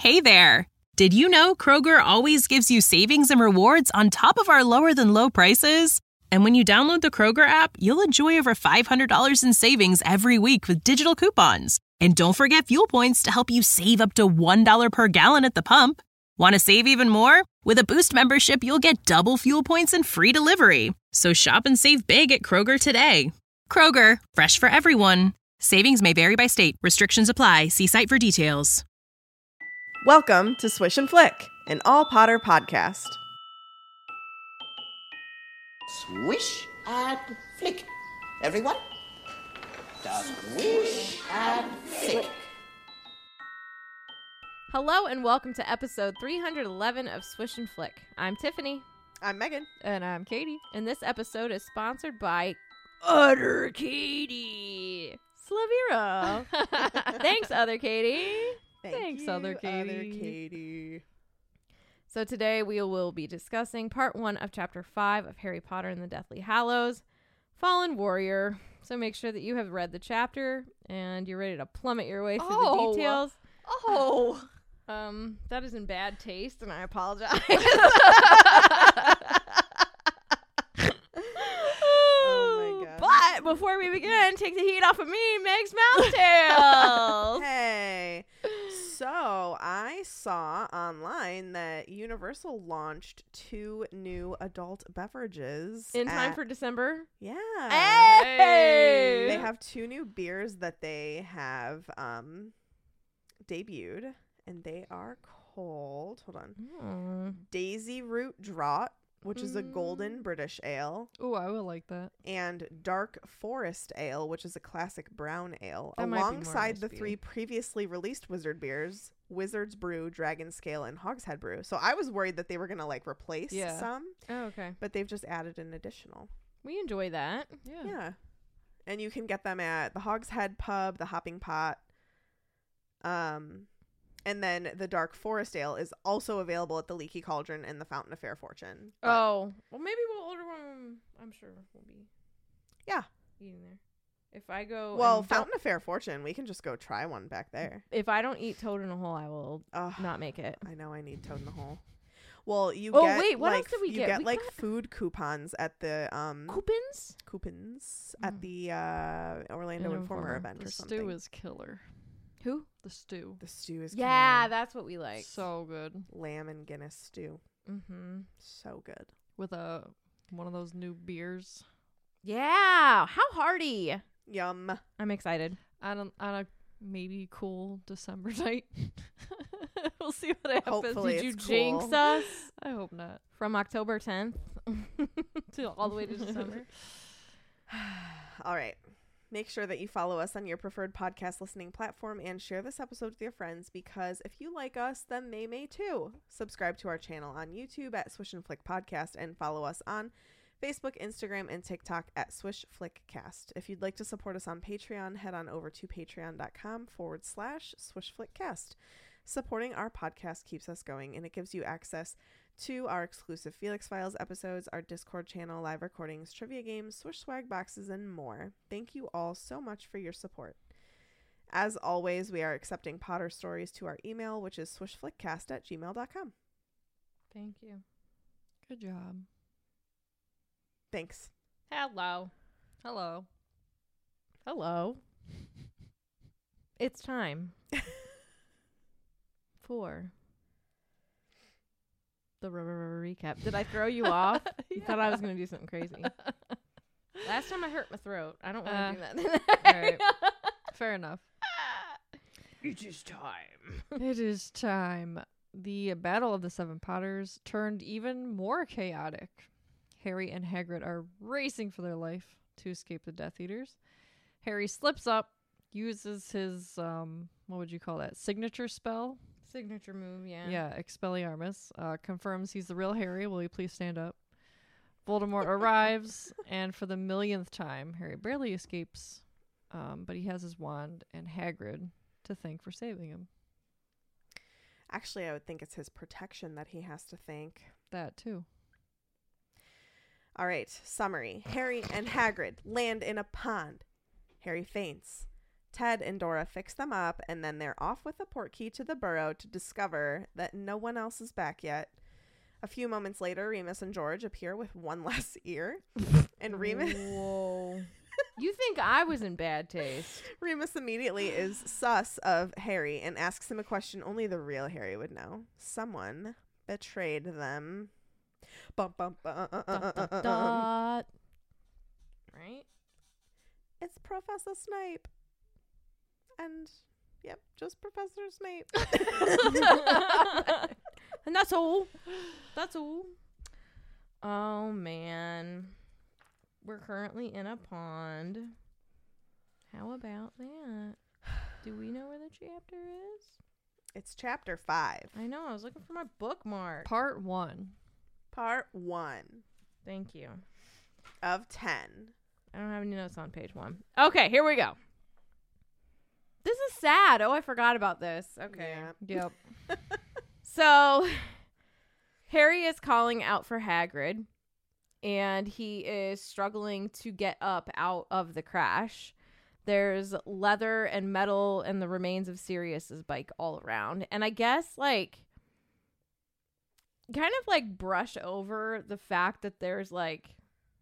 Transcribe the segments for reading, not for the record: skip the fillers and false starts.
Hey there! Did you know Kroger always gives you savings and rewards on top of our lower-than-low prices? And when you download the Kroger app, you'll enjoy over $500 in savings every week with digital coupons. And don't forget fuel points to help you save up to $1 per gallon at the pump. Want to save even more? With a Boost membership, you'll get double fuel points and free delivery. So shop and save big at Kroger today. Kroger, fresh for everyone. Savings may vary by state. Restrictions apply. See site for details. Welcome to Swish and Flick, an all Potter podcast. Swish and flick. Everyone? Swish and flick. Hello and welcome to episode 311 of Swish and Flick. I'm Tiffany. I'm Megan. And I'm Katie. And this episode is sponsored by Other Katie. Slavira. Thanks, Other Katie. Thanks, Other Katie. Other Katie. So today we will be discussing part 1 of chapter 5 of Harry Potter and the Deathly Hallows, Fallen Warrior. So make sure that you have read the chapter and you're ready to plummet your way through the details. That is in bad taste and I apologize. Oh my god. But before we begin, take the heat off of me, Meg's Mouth Tales. Hey. So, I saw online that Universal launched 2 new adult beverages. In time for December. Yeah. Hey! They have 2 new beers that they have debuted, and they are called, hold on, Daisy Root Draught, which is a golden British ale. Oh, I would like that. And Dark Forest Ale, which is a classic brown ale, That might be more alongside the MSB. 3 previously released Wizard beers, Wizard's Brew, Dragon Scale, and Hogshead Brew. So I was worried that they were going to like replace some, Oh, okay. but they've just added an additional. We enjoy that. Yeah. And you can get them at the Hogshead Pub, the Hopping Pot. And then the Dark Forest Ale is also available at the Leaky Cauldron and the Fountain of Fair Fortune. But Oh. Well, maybe we'll order one. I'm sure we'll be eating there. If I go... well, and Fountain of Fair Fortune, we can just go try one back there. if I don't eat Toad in a Hole, I will Ugh, not make it. I know I need Toad in the Hole. Well, you Oh, get wait, what like else did we you get? get We like got- food coupons at the Coupons? at the Orlando Informer event The or stew something. is killer. Who? The stew. The stew is Yeah, killer. that's what we like. So good. Lamb and Guinness stew. Mm-hmm. So good. With one of those new beers. Yeah. How hearty. Yum. I'm excited. On a maybe cool December night. We'll see what happens. Hopefully Did you it's jinx cool. us I hope not. from October 10th to all the way to December? All right. Make sure that you follow us on your preferred podcast listening platform and share this episode with your friends because if you like us, then they may too. Subscribe to our channel on YouTube at Swish and Flick Podcast and follow us on Facebook, Instagram, and TikTok at Swish Flick Cast. If you'd like to support us on Patreon, head on over to patreon.com/Swish Flick Cast. Supporting our podcast keeps us going and it gives you access to our exclusive Felix Files episodes, our Discord channel, live recordings, trivia games, Swish swag boxes, and more. Thank you all so much for your support. As always, we are accepting Potter stories to our email, which is swishflickcast@gmail.com. Thank you. Good job. Thanks. Hello. Hello. Hello. It's time for the recap. Did I throw you off? You thought I was going to do something crazy. Last time I hurt my throat. I don't want to do that. All right. Fair enough. It is time. It is time. The Battle of the Seven Potters turned even more chaotic. Harry and Hagrid are racing for their life to escape the Death Eaters. Harry slips up, uses his, what would you call that, signature spell? Signature move, yeah. Yeah, Expelliarmus. Confirms he's the real Harry. Will you please stand up? Voldemort arrives, and for the millionth time, Harry barely escapes, but he has his wand and Hagrid to thank for saving him. Actually, I would think it's his protection that he has to thank. That, too. All right, summary. Harry and Hagrid land in a pond. Harry faints. Ted and Dora fix them up, and then they're off with the portkey to the burrow to discover that no one else is back yet. A few moments later, Remus and George appear with one less ear. And Remus... Whoa. You think I was in bad taste. Remus immediately is sus of Harry and asks him a question only the real Harry would know. Someone betrayed them. Bum, bum, bum, Dot, dot, dot. Right? It's Professor Snape. And, yep, just Professor Snape. And that's all. That's all. Oh, man. We're currently in a pond. How about that? Do we know where the chapter is? It's chapter 5. I know. I was looking for my bookmark. Part 1. Part 1 Thank you. of 10. I don't have any notes on page 1. Okay, here we go. This is sad. Oh, I forgot about this. Okay. Yeah. Yep. So, Harry is calling out for Hagrid, and he is struggling to get up out of the crash. There's leather and metal and the remains of Sirius's bike all around. And I guess, like, kind of, like, brush over the fact that there's, like,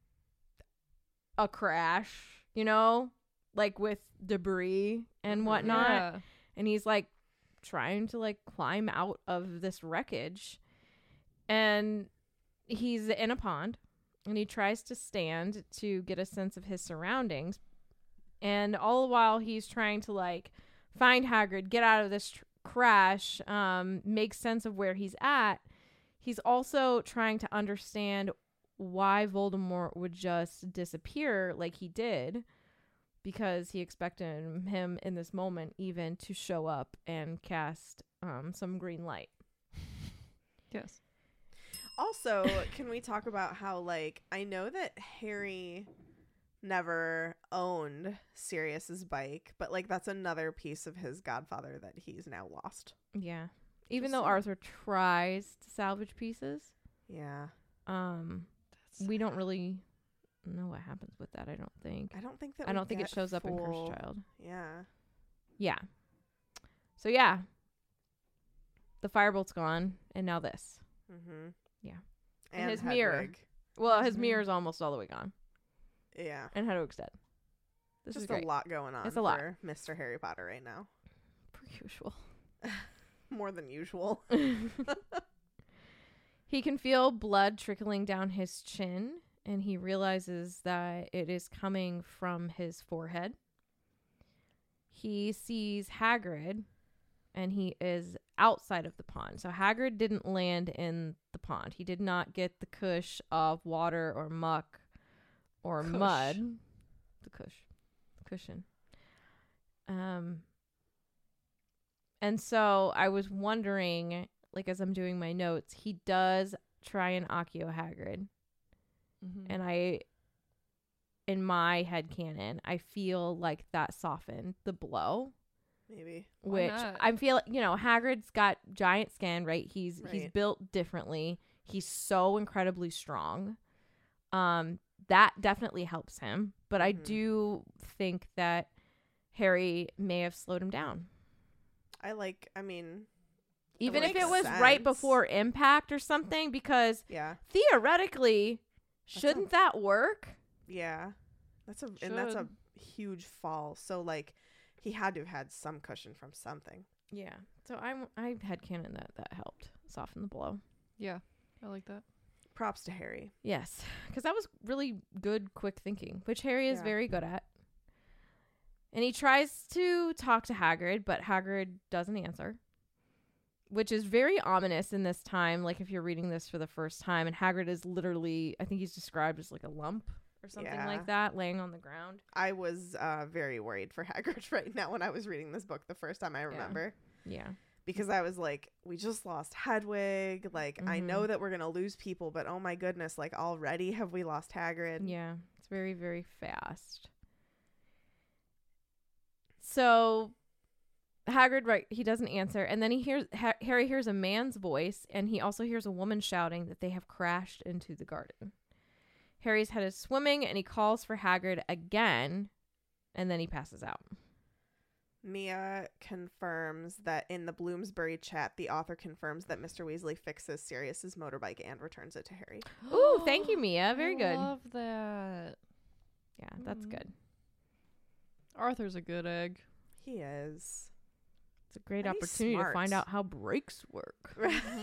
a crash, you know? Like, with debris and whatnot. Yeah. And he's, like, trying to, like, climb out of this wreckage. And he's in a pond. And he tries to stand to get a sense of his surroundings. And all the while he's trying to, like, find Hagrid, get out of this crash, make sense of where he's at. He's also trying to understand why Voldemort would just disappear like he did. Because he expected him in this moment even to show up and cast some green light. Yes. Also, can we talk about how, like, I know that Harry never owned Sirius's bike, but, like, that's another piece of his godfather that he's now lost. Yeah. Even Just though saying. Arthur tries to salvage pieces, Yeah. we don't really know what happens with that, I don't think. I don't think that I we don't think it get shows up in full- Cursed Child. Yeah. Yeah. So, yeah. The firebolt's gone, and now this. Mm-hmm. Yeah. And, And his mirror. Hedwig. Well, his Mhm. mirror's almost all the way gone. Yeah. And Hedwig's dead. This is Just great. a lot going on It's a lot. for Mr. Harry Potter right now. Per usual. More than usual. He can feel blood trickling down his chin, and he realizes that it is coming from his forehead. He sees Hagrid, and he is outside of the pond. So Hagrid didn't land in the pond. He did not get the cush of water or muck or Cush. mud. The cushion. And so I was wondering, like, as I'm doing my notes, he does try and Accio Hagrid. Mm-hmm. And I, in my headcanon, I feel like that softened the blow. Maybe. Why Which not? I feel, you know, Hagrid's got giant skin, right? He's Right. built differently. He's so incredibly strong. That definitely helps him. But I Mhm. do think that Harry may have slowed him down. I mean, Even if makes it was right sense. before impact or something, because yeah. theoretically, shouldn't that work? Yeah. That's a huge fall. So, like, he had to have had some cushion from something. Yeah. So I headcanon that helped soften the blow. Yeah. I like that. Props to Harry. Yes, because that was really good, quick thinking, which Harry is Yeah. very good at. And he tries to talk to Hagrid, but Hagrid doesn't answer, which is very ominous in this time. Like, if you're reading this for the first time, and Hagrid is literally, I think he's described as like a lump or something Yeah. like that, laying on the ground. I was very worried for Hagrid right now when I was reading this book the first time I remember. Yeah. Because I was like, we just lost Hedwig. Like, I Mhm. know that we're going to lose people, but oh my goodness, like, already have we lost Hagrid? Yeah. It's very, very fast. So Hagrid, right, he doesn't answer. And then he hears Harry hears a man's voice, and he also hears a woman shouting that they have crashed into the garden. Harry's head is swimming, and he calls for Hagrid again, and then he passes out. Mia confirms that in the Bloomsbury chat, the author confirms that Mr. Weasley fixes Sirius's motorbike and returns it to Harry. Ooh, thank you, Mia. Very good. I love that. Yeah, that's good. Arthur's a good egg. He is. It's a great And he's opportunity to smart. find out how brakes work.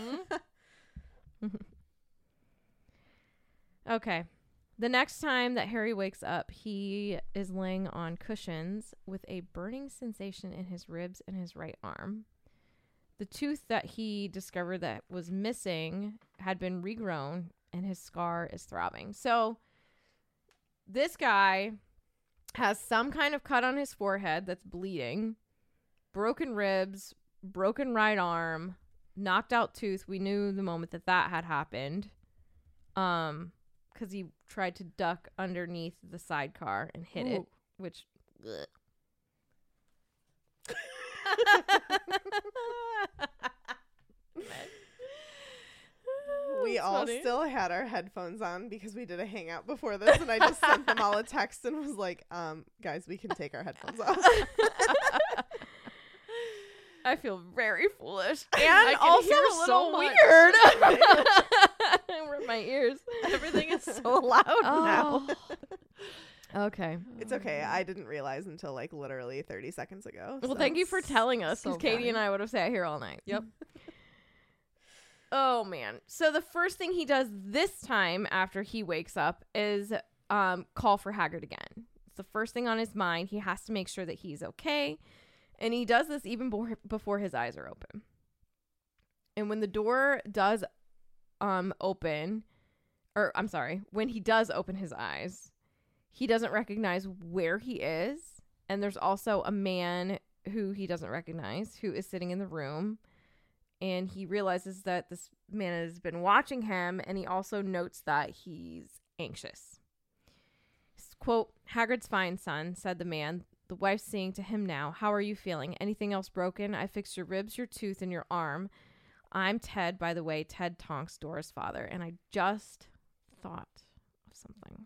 Okay. The next time that Harry wakes up, he is laying on cushions with a burning sensation in his ribs and his right arm. The tooth that he discovered that was missing had been regrown, and his scar is throbbing. So this guy has some kind of cut on his forehead that's bleeding, broken ribs, broken right arm, knocked out tooth. We knew the moment that that had happened. Because he tried to duck underneath the sidecar and hit it, which. We all still had our headphones on because we did a hangout before this, and I just sent them all a text and was like, guys, we can take our headphones off. I feel very foolish and I can also hear a little so much. weird. I rip my ears. Everything is so loud now. Okay. It's okay. I didn't realize until like literally 30 seconds ago. Well, so. thank you for telling us, because so Katie funny. and I would have sat here all night. Yep. Oh, man. So the first thing he does this time after he wakes up is call for Hagrid again. It's the first thing on his mind. He has to make sure that he's okay. And he does this even before his eyes are open. And when the door does open, or I'm sorry, when he does open his eyes, he doesn't recognize where he is. And there's also a man who he doesn't recognize who is sitting in the room. And he realizes that this man has been watching him, and he also notes that he's anxious. Quote, "Hagrid's fine, son," said the man. The wife's saying to him now, "How are you feeling? Anything else broken? I fixed your ribs, your tooth, and your arm. I'm Ted, by the way, Ted Tonks, Dora's father." And I just thought of something.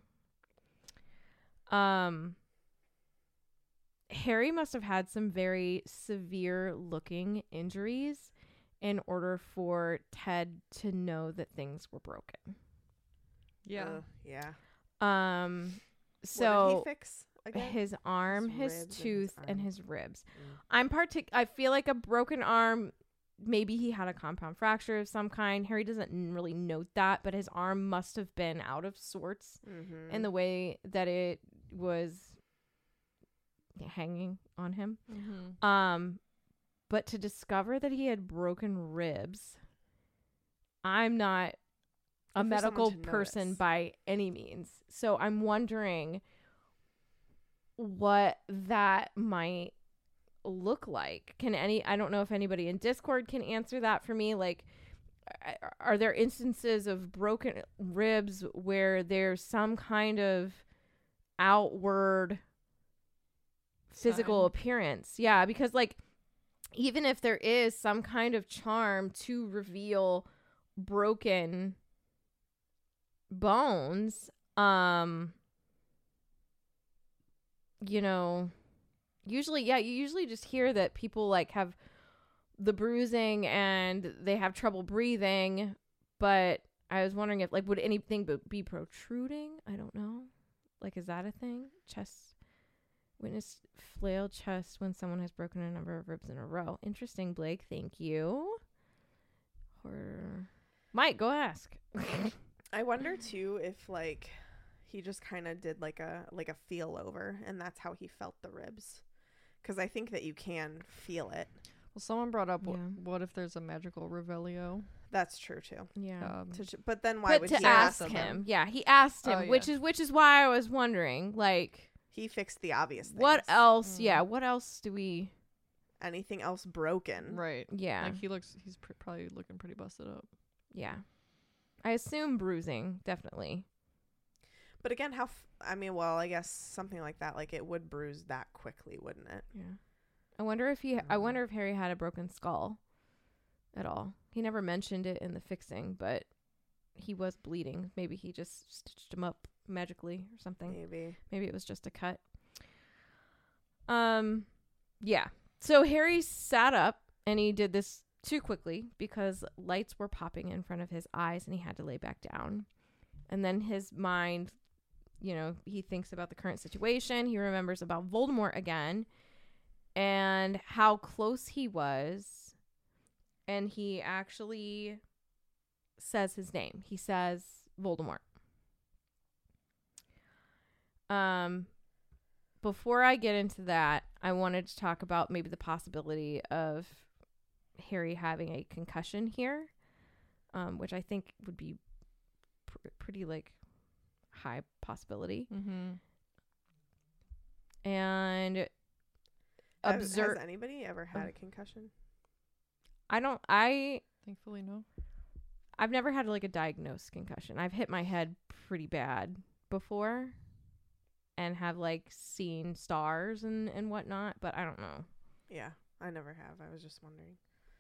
Harry must have had some very severe looking injuries in order for Ted to know that things were broken. Yeah. Yeah. So what did he fix again? his arm, His his ribs and his tooth, and arm. his ribs. I feel like a broken arm, maybe he had a compound fracture of some kind. Harry doesn't really note that, but his arm must have been out of sorts Mm-hmm. in the way that it was hanging on him. Mm-hmm. But to discover that he had broken ribs, I'm not a Good for medical someone to person notice. by any means. So I'm wondering what that might look like. I don't know if anybody in Discord can answer that for me. Like, are there instances of broken ribs where there's some kind of outward physical Sign. appearance? Yeah, because like, even if there is some kind of charm to reveal broken bones, usually you usually just hear that people like have the bruising and they have trouble breathing, but I was wondering if like would anything be protruding? I don't know. Like, is that a thing? Witness flail chest when someone has broken a number of ribs in a row. Interesting, Blake. Thank you. Horror. Mike, go ask. I wonder too if like he just kind of did like a feel over, and that's how he felt the ribs, because I think that you can feel it. Well, someone brought up Yeah. what if there's a magical Revelio? That's true too. Yeah. But then why But would to he ask them? him. Yeah, he asked him, Oh, yeah. which is why I was wondering, like, He fixed the obvious things. what else? Yeah, what else do we? Anything else broken? Right. Yeah, Like he's probably looking pretty busted up. yeah. I assume bruising, definitely. But again, I guess something like that, like it would bruise that quickly, wouldn't it? Yeah. I wonder if Harry had a broken skull at all. He never mentioned it in the fixing, but he was bleeding. Maybe he just stitched him up magically or something. Maybe. Maybe it was just a cut. Yeah. So Harry sat up, and he did this too quickly because lights were popping in front of his eyes, and he had to lay back down. And then his mind, he thinks about the current situation. He remembers about Voldemort again and how close he was. And he actually says his name. He says Voldemort. Before I get into that, I wanted to talk about maybe the possibility of Harry having a concussion here, which I think would be pretty high possibility. Mm-hmm. Has And anybody ever had a concussion? Thankfully, no. I've never had a diagnosed concussion. I've hit my head pretty bad before and have seen stars and whatnot, but I don't know. Yeah, I never have. I was just wondering.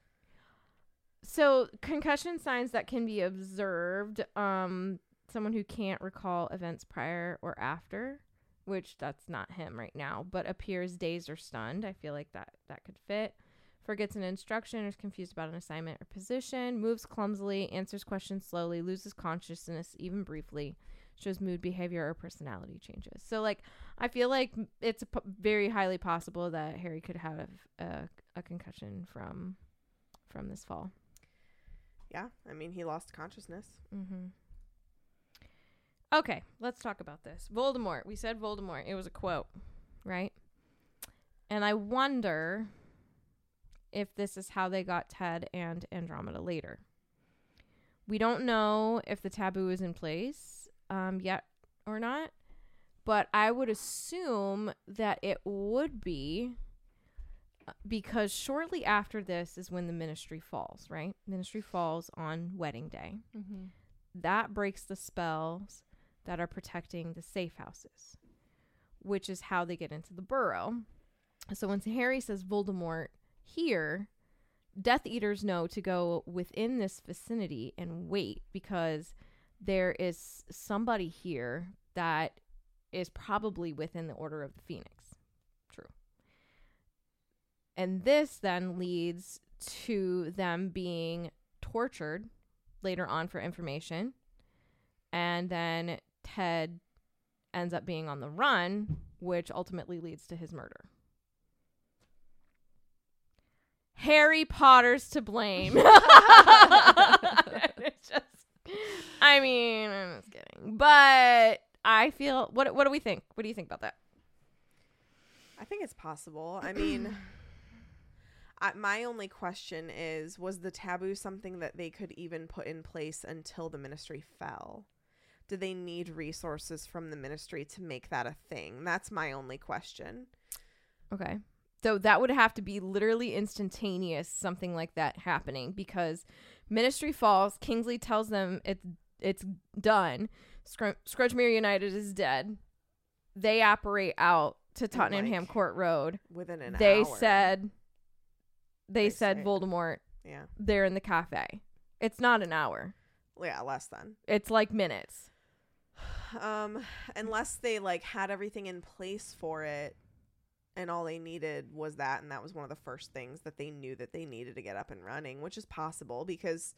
So concussion signs that can be observed, someone who can't recall events prior or after, which that's not him right now, but appears dazed or stunned. I feel like that could fit. Forgets an instruction or is confused about an assignment or position, moves clumsily, answers questions slowly, loses consciousness even briefly, shows mood, behavior, or personality changes. So I feel like it's very highly possible that Harry could have a concussion from this fall. Yeah, I mean, he lost consciousness. Mm-hmm. Okay, let's talk about this. Voldemort. We said Voldemort. It was a quote, right? And I wonder if this is how they got Ted and Andromeda later. We don't know if the taboo is in place yet or not, but I would assume that it would be because shortly after this is when the Ministry falls, right? Ministry falls on wedding day. Mm-hmm. That breaks the spells that are protecting the safe houses, which is how they get into the burrow. So when Harry says Voldemort here, Death Eaters know to go within this vicinity and wait because there is somebody here that is probably within the Order of the Phoenix. True. And this then leads to them being tortured later on for information. And then Ted ends up being on the run, which ultimately leads to his murder. Harry Potter's to blame. It's just, I'm just kidding. But I feel, what do we think? What do you think about that? I think it's possible. I mean, my only question is, was the taboo something that they could even put in place until the Ministry fell? Do they need resources from the Ministry to make that a thing? That's my only question. Okay. So that would have to be literally instantaneous, something like that happening, because Ministry falls. Kingsley tells them it's done. Scroogemere United is dead. They apparate out to Tottenham Court Road. Within an They hour. said They say- Voldemort. Yeah. They're in the cafe. It's not an hour. Yeah, less than. It's minutes. Unless they had everything in place for it. And all they needed was that, and that was one of the first things that they knew that they needed to get up and running, which is possible because,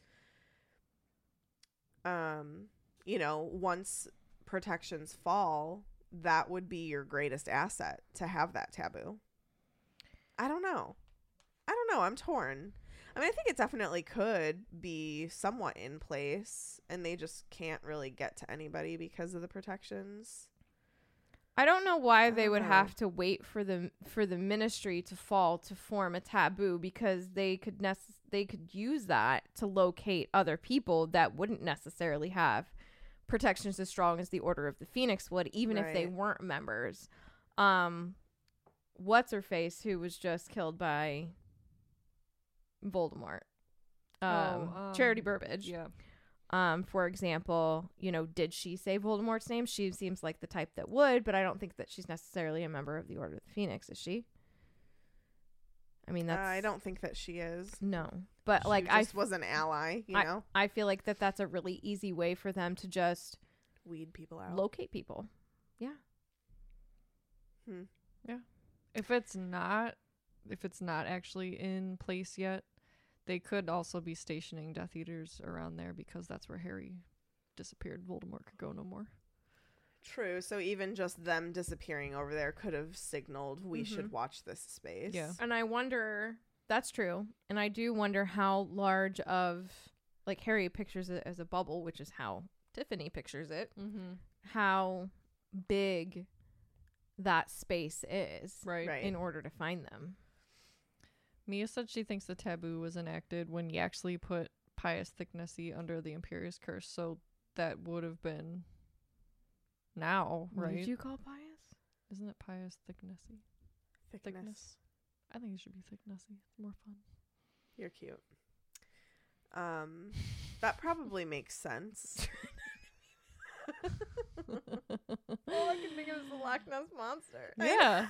once protections fall, that would be your greatest asset to have that taboo. I don't know. I'm torn. I mean, I think it definitely could be somewhat in place, and they just can't really get to anybody because of the protections. I don't know why they would know. have to wait for the Ministry to fall to form a taboo, because they could use that to locate other people that wouldn't necessarily have protections as strong as the Order of the Phoenix would, even if they Right. weren't members. What's her face, who was just killed by Voldemort? Charity Burbage. Yeah. For example, did she say Voldemort's name? She seems like the type that would, but I don't think that she's necessarily a member of the Order of the Phoenix, is she? I mean, that's... I don't think that she is. No. But, She I just was an ally, know? I feel like that's a really easy way for them to just Weed people out. locate people. Yeah. If it's not if it's not actually in place yet, they could also be stationing Death Eaters around there because that's where Harry disappeared. Voldemort could go no more. True. So even just them disappearing over there could have signaled we should watch this space. Yeah. And I wonder, that's true. And I do wonder how large of, like, Harry pictures it as a bubble, which is how Tiffany pictures it, how big that space is Right. in order to find them. Mia said she thinks the taboo was enacted when he actually put Pius Thicknessy under the Imperious Curse, so that would have been now, What right? did you call Pius? Isn't it Pius Thicknessy? Thickness. I think it should be Thicknessy. It's more fun. You're cute. That probably makes sense. All I can think of is the Loch Ness Monster. Yeah.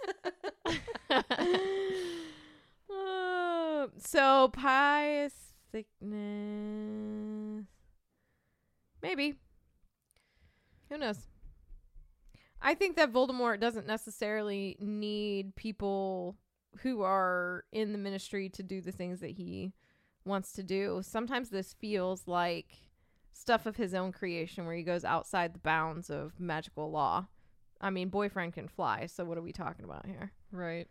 So Pius Thickness. Maybe. Who knows? I think that Voldemort doesn't necessarily need people who are in the ministry to do the things that he wants to do. Sometimes this feels like stuff of his own creation where he goes outside the bounds of magical law. I mean, boyfriend can fly, so what are we talking about here? Right.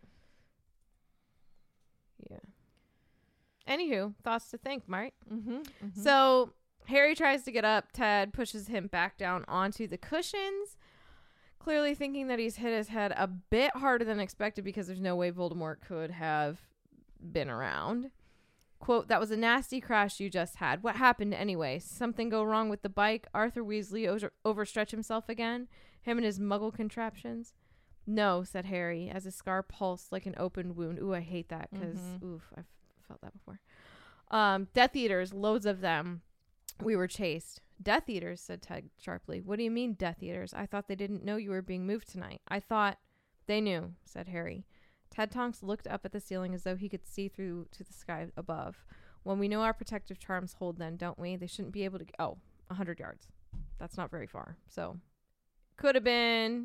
Yeah. Anywho, thoughts to think, Mike. Mm-hmm. So Harry tries to get up. Ted pushes him back down onto the cushions, clearly thinking that he's hit his head a bit harder than expected because there's no way Voldemort could have been around. Quote, "That was a nasty crash you just had. What happened anyway? Something go wrong with the bike? Arthur Weasley overstretch himself again? Him and his muggle contraptions?" "No," said Harry, as his scar pulsed like an open wound. Ooh, I hate that because, oof, I've felt that before. Death Eaters, loads of them. We were chased." "Death Eaters," said Ted sharply. "What do you mean, Death Eaters? I thought they didn't know you were being moved tonight." "I thought they knew," said Harry. Ted Tonks looked up at the ceiling as though he could see through to the sky above. "When we know our protective charms hold, then, don't we? They shouldn't be able to... 100 yards. That's not very far. So, could have been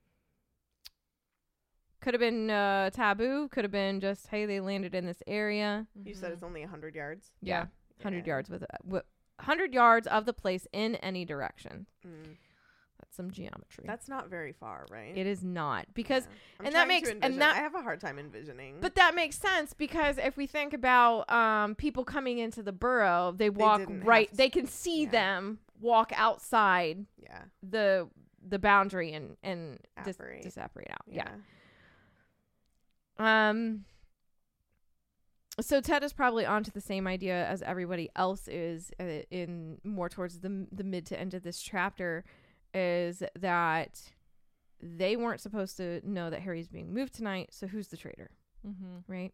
taboo. Could have been just, hey, they landed in this area. You said it's only 100 yards? Yeah. 100 Yeah. yards with 100 yards of the place in any direction. Mm. That's some geometry. That's not very far, right? It is not, because Yeah. I'm and that trying makes to and envision. that I have a hard time envisioning. but that makes sense, because if we think about people coming into the burrow, they walk didn't right. have to- They can see yeah. them walk outside yeah. the boundary and Apparate. disapparate out. Yeah. So Ted is probably onto the same idea as everybody else is in more towards the mid to end of this chapter, is that they weren't supposed to know that Harry's being moved tonight. So who's the traitor, right?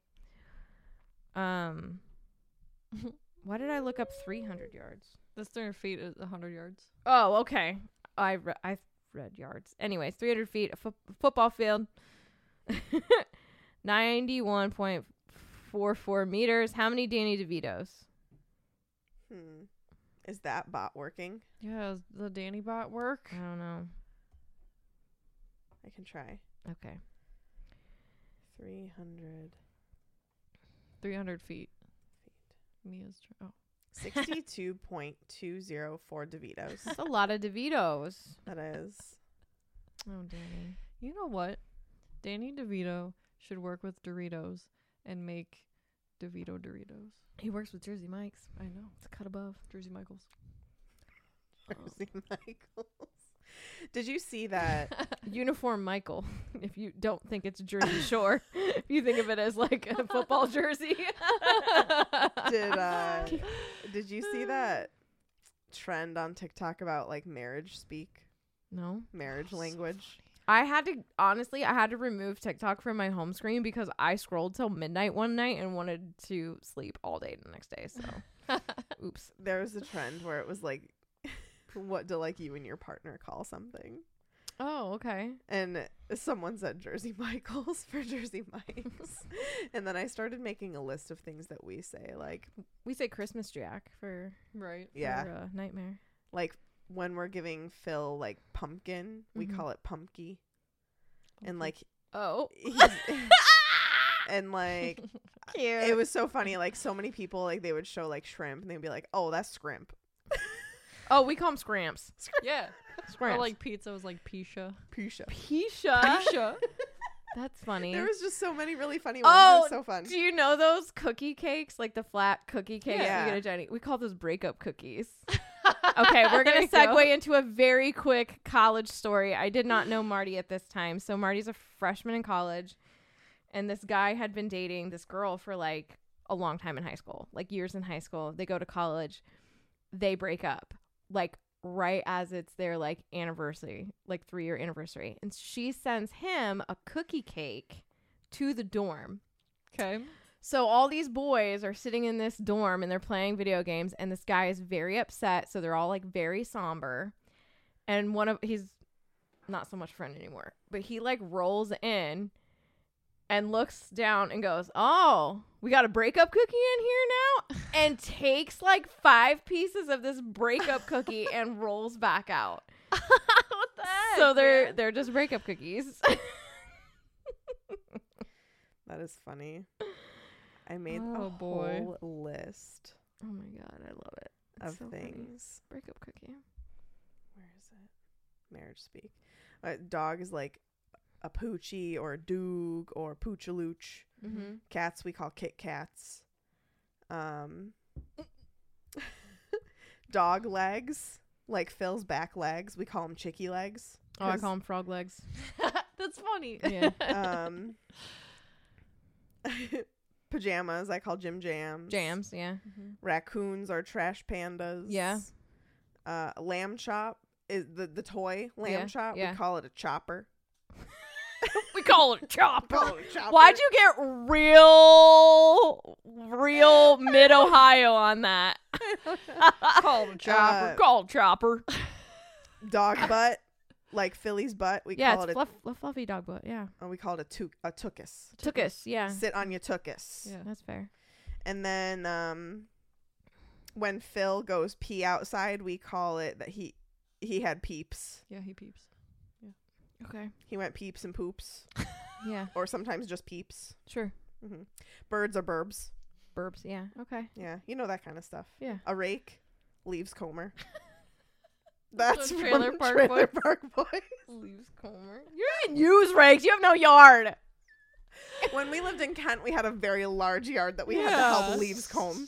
Why did I look up 300 yards? That's 300 feet is 100 yards. Oh, okay. I read yards. Anyways, 300 feet, a football field, 91.44 meters. How many Danny DeVitos? Is that bot working? Yeah, does the Danny bot work? I don't know. I can try. Okay. 300 feet. Mia's 62.204 DeVitos. That's a lot of DeVitos. That is. Oh, Danny. You know what? Danny DeVito should work with Doritos and make DeVito Doritos. He works with Jersey Mike's. I know. It's a cut above. Jersey Michaels. Jersey Michaels. Did you see that? Uniform Michael. If you don't think it's Jersey Shore, if you think of it as like a football jersey. Did you see that trend on TikTok about like marriage speak? No. Marriage language? I had to remove TikTok from my home screen because I scrolled till midnight one night and wanted to sleep all day the next day. So, oops. There was a trend where it was like, what do like you and your partner call something? Oh, okay. And someone said Jersey Michaels for Jersey Mike's. And then I started making a list of things that we say, like, We say Christmas Jack for Right. yeah, Nightmare. like when we're giving Phil like pumpkin, we call it pumpkin. And like Oh. he's And like Cute. it was so funny. Like so many people, like they would show like shrimp and they'd be like, oh, that's scrimp. Oh, we call them scramps. Yeah. Scramps. Or like pizza was like pisha. Pisha. Pisha. Pisha. That's funny. There was just so many really funny ones. It Oh, was so fun. do you know those cookie cakes, like the flat cookie cakes Yeah. you get at Jenny? We call those breakup cookies. Okay, we're There gonna you segue go. into a very quick college story. I did not know Marty at this time, so Marty's a freshman in college, and this guy had been dating this girl for like a long time in high school, like years in high school. They go to college, they break up, like right as it's their like anniversary, like 3-year anniversary, and she sends him a cookie cake to the dorm. Okay. So all these boys are sitting in this dorm and they're playing video games, and this guy is very upset. So they're all like very somber. And he's not so much friend anymore, but he like rolls in and looks down and goes, "Oh, we got a breakup cookie in here now," and takes like 5 pieces of this breakup cookie and rolls back out. What the heck? So man? they're just breakup cookies. That is funny. I made Oh, a boy. whole list Oh my god, I love it. It's of so funny. things. Breakup cookie. Where is it? Marriage speak. Dog is like a poochie or a doog or poochalooch. Mm-hmm. Cats we call Kit Kats. Dog legs, like Phil's back legs, we call them chicky legs. Oh, I call them frog legs. That's funny. Yeah. Pajamas I call Jim Jams. Jams, yeah. Raccoons are trash pandas. Yeah. Lamb chop is the toy lamb Yeah, chop. yeah. We call it a chopper. We call it a chopper. Call it a chopper. Why'd you get real mid Ohio on that? Call it a chopper. Call it chopper. Dog butt, like Philly's butt. We Yeah, call it's it fluffy dog butt. Yeah. we call it a tuchus. Tookus. Yeah. Sit on your tuchus. Yeah. That's fair. And then when Phil goes pee outside, we call it that he had peeps. Yeah, he peeps. Okay. He went peeps and poops, Yeah. or sometimes just peeps. Sure. Birds are burbs. Burbs. Yeah. Okay. Yeah, you know that kind of stuff. Yeah. A rake, leaves Comer. That's So from Trailer Park Trailer Boys. Park Boys. Leaves Comer. You don't even use rakes. You have no yard. When we lived in Kent, we had a very large yard that we had to Yeah. help leaves comb.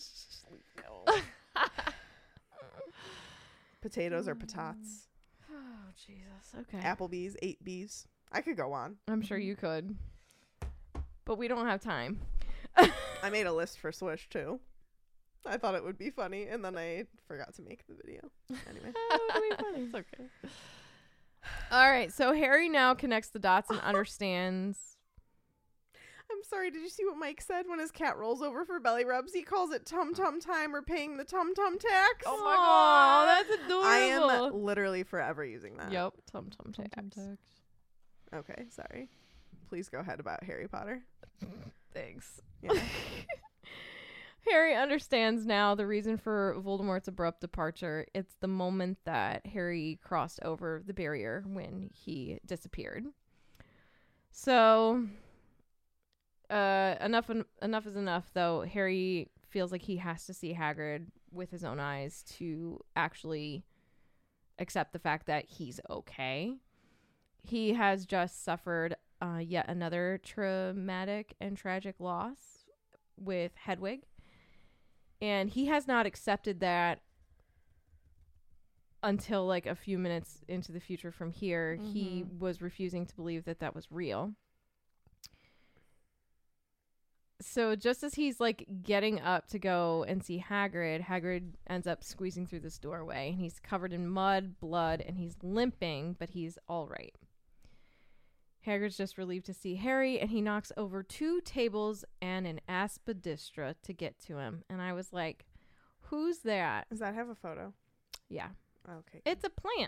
Potatoes or patatas. Oh Jesus. Okay. Applebee's, 8B's. I could go on. I'm sure you could, but we don't have time. I made a list for Swish too. I thought it would be funny, and then I forgot to make the video. Anyway. It's okay. All right. So Harry now connects the dots and understands. I'm sorry, did you see what Mike said when his cat rolls over for belly rubs? He calls it tum-tum time or paying the tum-tum tax. Oh my Aw, God. that's adorable. I am literally forever using that. Yep. Tum tum Tum tax. Tum tax. Okay, sorry. Please go ahead about Harry Potter. Thanks. Yeah. Harry understands now the reason for Voldemort's abrupt departure. It's the moment that Harry crossed over the barrier when he disappeared. So, enough is enough, though. Harry feels like he has to see Hagrid with his own eyes to actually accept the fact that he's okay. He has just suffered yet another traumatic and tragic loss with Hedwig. And he has not accepted that until like a few minutes into the future from here. He was refusing to believe that that was real. So just as he's like getting up to go and see Hagrid, Hagrid ends up squeezing through this doorway, and he's covered in mud, blood, and he's limping, but he's all right. Hagrid's just relieved to see Harry, and he knocks over 2 tables and an aspidistra to get to him. And I was like, who's that? Does that have a photo? Yeah. Okay. It's a plant.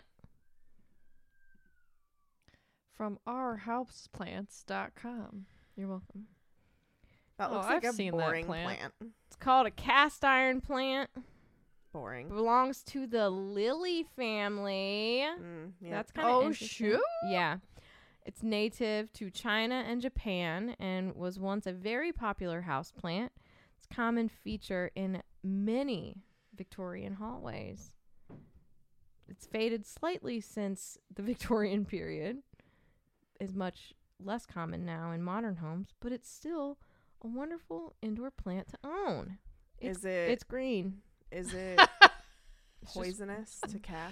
From ourhouseplants.com. You're welcome. That Oh, looks I've like a seen that boring plant. plant. It's called a cast iron plant. Boring. Belongs to the lily family. Yeah. That's kind of Oh, interesting. shoot. Yeah. It's native to China and Japan and was once a very popular houseplant. It's a common feature in many Victorian hallways. It's faded slightly since the Victorian period. Is much less common now in modern homes, but it's still a wonderful indoor plant to own. It's green. Is it poisonous to cats?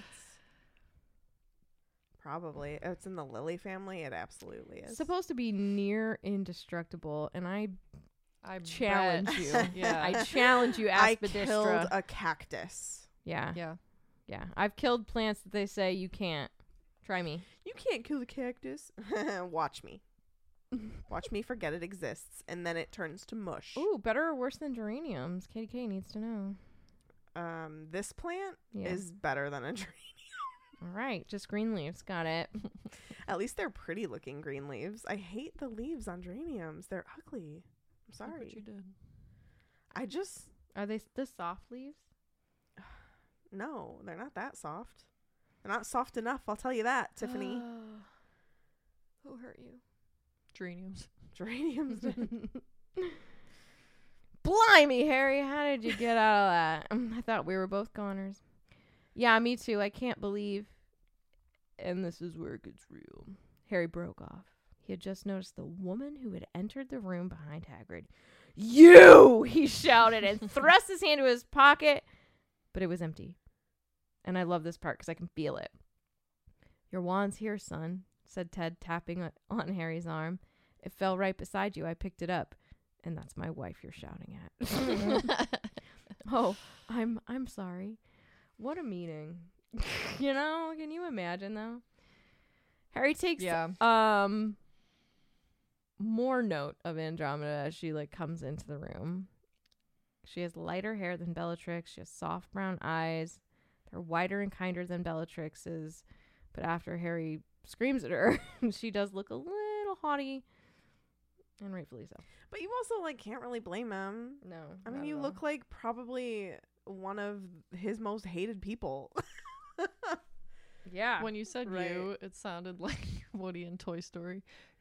Probably. It's in the lily family. It absolutely is. It's supposed to be near indestructible, and I challenge bet. you. Yeah. I challenge you, I Aspidistra. killed a cactus. Yeah. Yeah. I've killed plants that they say you can't. Try me. You can't kill the cactus. Watch me. Watch me forget it exists, and then it turns to mush. Ooh, better or worse than geraniums? KDK needs to know. This plant Yeah. is better than a geranium. All right, just green leaves. Got it. At least they're pretty looking green leaves. I hate the leaves on geraniums. They're ugly. I'm Look sorry. what you did. I just Are they the soft leaves? no, they're not that soft. They're not soft enough. I'll tell you that, Tiffany. Who hurt you? Geraniums. Geraniums. did. Blimey, Harry, how did you get out of that? I thought we were both goners. Yeah, me too. I can't believe. And this is where it gets real. Harry broke off. He had just noticed the woman who had entered the room behind Hagrid. You! He shouted and thrust his hand into his pocket, but it was empty. And I love this part because I can feel it. Your wand's here, son, said Ted, tapping on Harry's arm. It fell right beside you. I picked it up. And that's my wife you're shouting at. Oh, I'm sorry. What a meeting. You know, can you imagine though? Harry takes more note of Andromeda as she comes into the room. She has lighter hair than Bellatrix. She has soft brown eyes. They're wider and kinder than Bellatrix's. But after Harry screams at her, she does look a little haughty. And rightfully so. But you also can't really blame him. No. I mean, not you at look all. like probably one of his most hated people. Yeah. When you said Right. you, it sounded like Woody in Toy Story.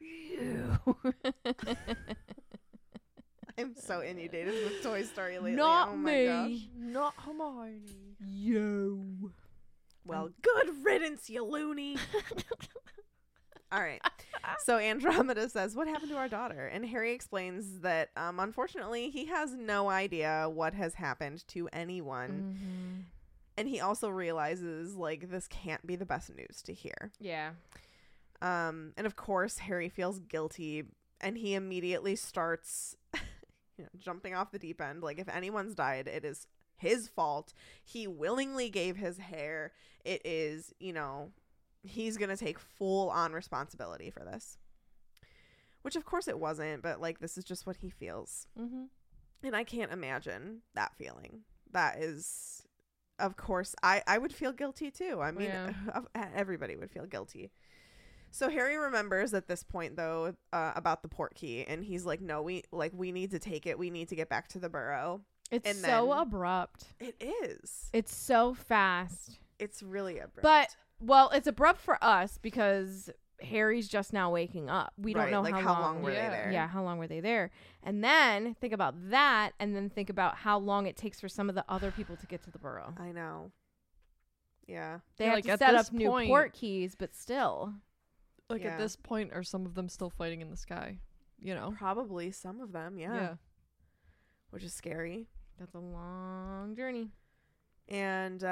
I'm so inundated with Toy Story lately. Not oh my me. gosh. Not Hermione. Yo. Well, good riddance, you loony. All right. So Andromeda says, "What happened to our daughter?" And Harry explains that unfortunately he has no idea what has happened to anyone. Mm-hmm. And he also realizes this can't be the best news to hear. Yeah. And of course Harry feels guilty and he immediately starts jumping off the deep end. If anyone's died, it is his fault. He willingly gave his hair. It is, he's going to take full on responsibility for this. Which of course it wasn't, but this is just what he feels. Mm-hmm. And I can't imagine that feeling. That is, of course, I would feel guilty too. I mean, Yeah. everybody would feel guilty. So Harry remembers at this point, though, about the port key. And he's like, no, we need to take it. We need to get back to the burrow. It's And so then- abrupt. It is. It's so fast. It's really abrupt. But, well, it's abrupt for us because Harry's just now waking up. We don't Right, know how long were they Yeah. there? Yeah, how long were they there? And then think about that, and then think about how long it takes for some of the other people to get to the burrow. I know. Yeah. They Yeah, have to at set this up new point- port keys, but still. Yeah. At this point, are some of them still fighting in the sky? Probably some of them, yeah. Which is scary. That's a long journey. And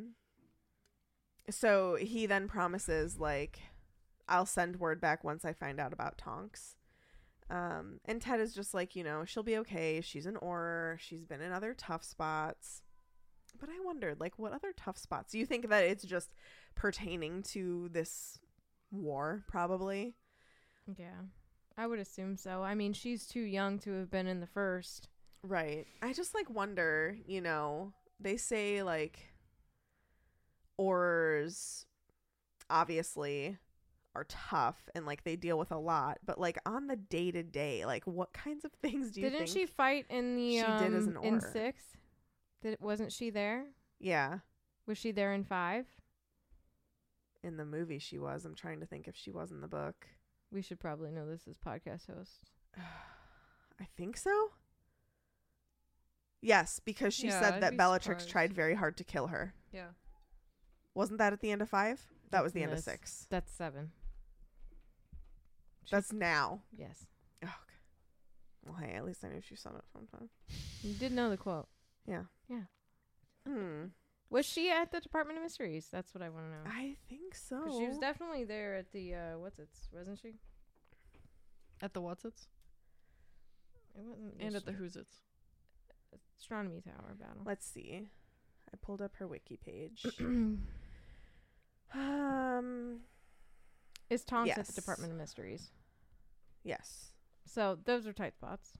so he then promises, I'll send word back once I find out about Tonks. And Ted is just she'll be okay. She's an Auror. She's been in other tough spots. But I wondered, what other tough spots? Do you think that it's just pertaining to this war, probably? Yeah. I would assume so. I mean, she's too young to have been in the first. Right. I just wonder, they say Aurors obviously are tough and they deal with a lot, but on the day to day, what kinds of things do you Didn't think? she fight in the she did as an in Auror? 6? Wasn't she there? Yeah. Was she there in 5? In the movie she was. I'm trying to think if she was in the book. We should probably know this as podcast hosts. I think so. Yes, because she Yeah, said I'd that be Bellatrix surprised. tried very hard to kill her. Yeah. Wasn't that at the end of 5? That was the end of Yes. 6. That's 7. That's now. Yes. Oh, okay. Well, hey, at least I knew she saw it sometime. You did know the quote. Yeah. Yeah. Hmm. Was she at the Department of Mysteries? That's what I want to know. I think so. 'Cause she was definitely there at the wasn't she? At the Whatsits It wasn't and at the Whosits. Astronomy Tower battle. Let's see. I pulled up her wiki page. Is Tonks at yes. the Department of Mysteries? Yes. So those are tight spots.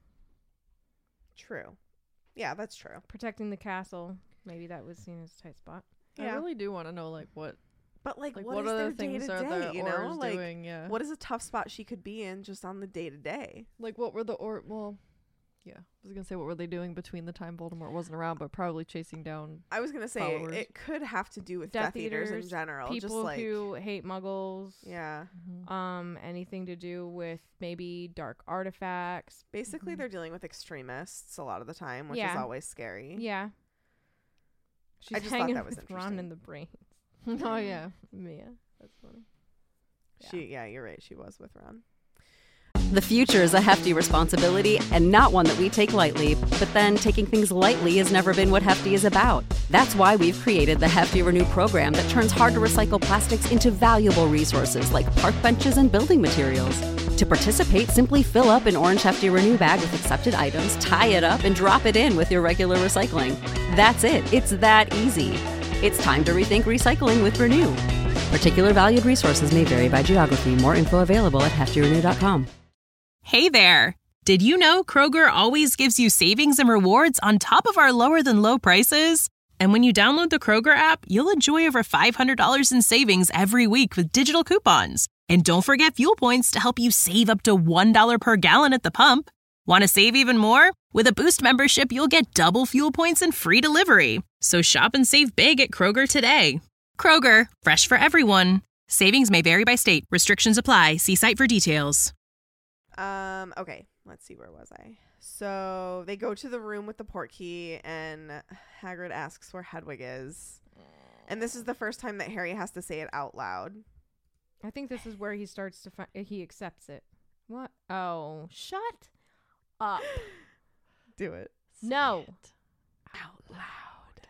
True. Yeah, that's true. Protecting the castle, maybe that was seen as a tight spot. I Yeah. really do want to know, like, what But like what what is other their things day are to the day, you know? Aurors Like doing? Yeah. what is a tough spot she could be in just on the day to day? Like, what were the well, yeah. I was gonna say, what were they doing between the time Voldemort wasn't around, but probably chasing down. I was gonna say Followers. it could have to do with Death Death Eaters in Eaters, general. People just like who hate Muggles. yeah. Anything to do with maybe dark artifacts. Basically they're dealing with extremists a lot of the time, which is Yeah. always scary. Yeah. She's just thought hanging that was with Ron interesting. in the brains. Oh yeah. Mia. That's funny. Yeah, you're right. She was with Ron. The future is a hefty responsibility and not one that we take lightly. But then taking things lightly has never been what Hefty is about. That's why we've created the Hefty Renew program that turns hard to recycle plastics into valuable resources like park benches and building materials. To participate, simply fill up an orange Hefty Renew bag with accepted items, tie it up, and drop it in with your regular recycling. That's it. It's that easy. It's time to rethink recycling with Renew. Particular valued resources may vary by geography. More info available at heftyrenew.com. Hey there! Did you know Kroger always gives you savings and rewards on top of our lower than low prices? And when you download the Kroger app, you'll enjoy over $500 in savings every week with digital coupons. And don't forget fuel points to help you save up to $1 per gallon at the pump. Want to save even more? With a Boost membership, you'll get double fuel points and free delivery. So shop and save big at Kroger today. Kroger, fresh for everyone. Savings may vary by state. Restrictions apply. See site for details. Okay, let's see, where was I? So they go to the room with the portkey, and Hagrid asks where Hedwig is. And this is the first time that Harry has to say it out loud. I think this is where he starts to he accepts it. What? Oh, shut up. Do it. No. Out loud.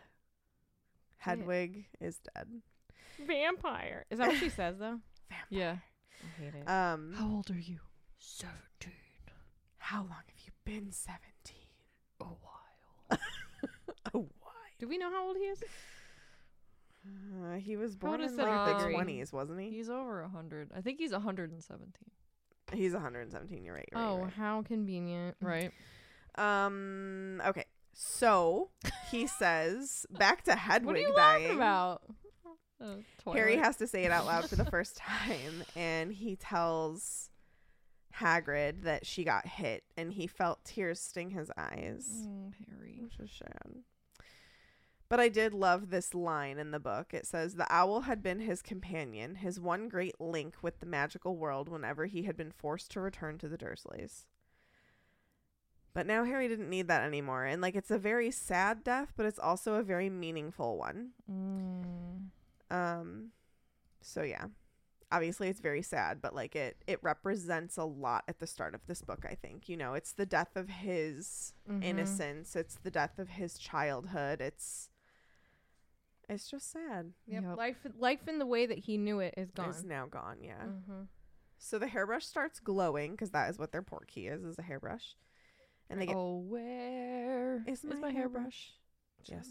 Hedwig is dead. Vampire. Is that what she says though? Yeah. I hate it. How old are you? 17. How long have you been 17? A while. A while. Do we know how old he is? He was How old born is in like the Cedric? 20s, wasn't he? He's over 100. I think he's 117. He's 117. You're right. You're right, Oh, you're right. how convenient. Right. Okay. So he says back to Hedwig What are you dying. laughing about? Harry has to say it out loud for the first time, and he tells Hagrid that she got hit, and he felt tears sting his eyes, Harry. which is sad. But I did love this line in the book. It says, "The owl had been his companion, his one great link with the magical world whenever he had been forced to return to the Dursleys." But now Harry didn't need that anymore. And like, it's a very sad death, but it's also a very meaningful one. So yeah, obviously it's very sad, but like it represents a lot at the start of this book. I think, you know, it's the death of his innocence. It's the death of his childhood. It's just sad. Yep. Yep. Life in the way that he knew it is gone. It's now gone. Yeah. Mm-hmm. So the hairbrush starts glowing, because that is what their portkey is a hairbrush. And they get where is my my hairbrush? Yes.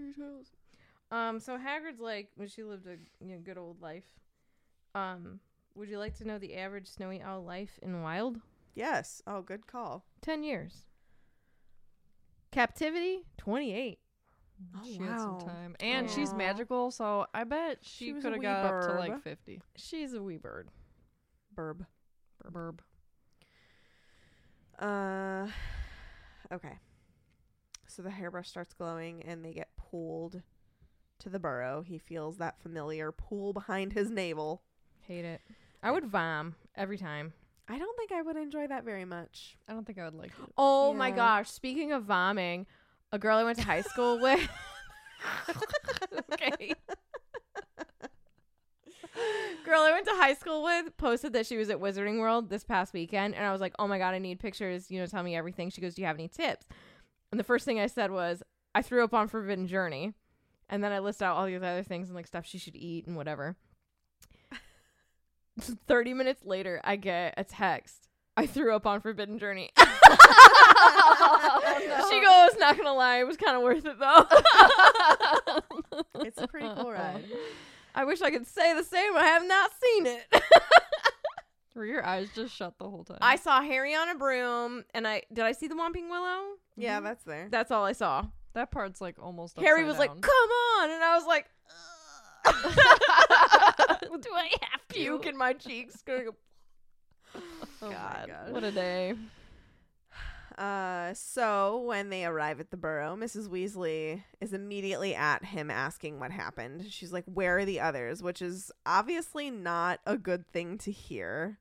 So Hagrid's like, when she lived a good old life. Would you like to know the average snowy owl life in wild? Yes. Oh, good call. 10 years. Captivity, 28. Oh, She had wow. some time. And she's Aw. magical, so I bet She she was a could have wee got up to burb. like 50. She's a wee bird. Burb. Burb. Okay. So the hairbrush starts glowing, and they get pulled to the burrow. He feels that familiar pull behind his navel. Hate it. I would vom every time. I don't think I would enjoy that very much. I don't think I would like it. Oh my Yeah. gosh. Speaking of vomiting, a girl I went to high school with. Okay. Girl I went to high school with posted that she was at Wizarding World this past weekend. And I was like, oh my God, I need pictures. Tell me everything. She goes, do you have any tips? And the first thing I said was, I threw up on Forbidden Journey. And then I list out all these other things and like stuff she should eat and whatever. 30 minutes later, I get a text. I threw up on Forbidden Journey. She goes, not gonna lie, it was kind of worth it though. It's a pretty cool ride. I wish I could say the same. I have not seen it. Were your eyes just shut the whole time? I saw Harry on a broom, and did I see the Whomping Willow? Yeah, that's there. That's all I saw. That part's like almost Harry upside was down. like, "Come on," and I was like, "Do I have puke in my cheeks?" Going, Oh my God. what a day. So when they arrive at the burrow, Mrs. Weasley is immediately at him asking what happened. She's like, where are the others? Which is obviously not a good thing to hear.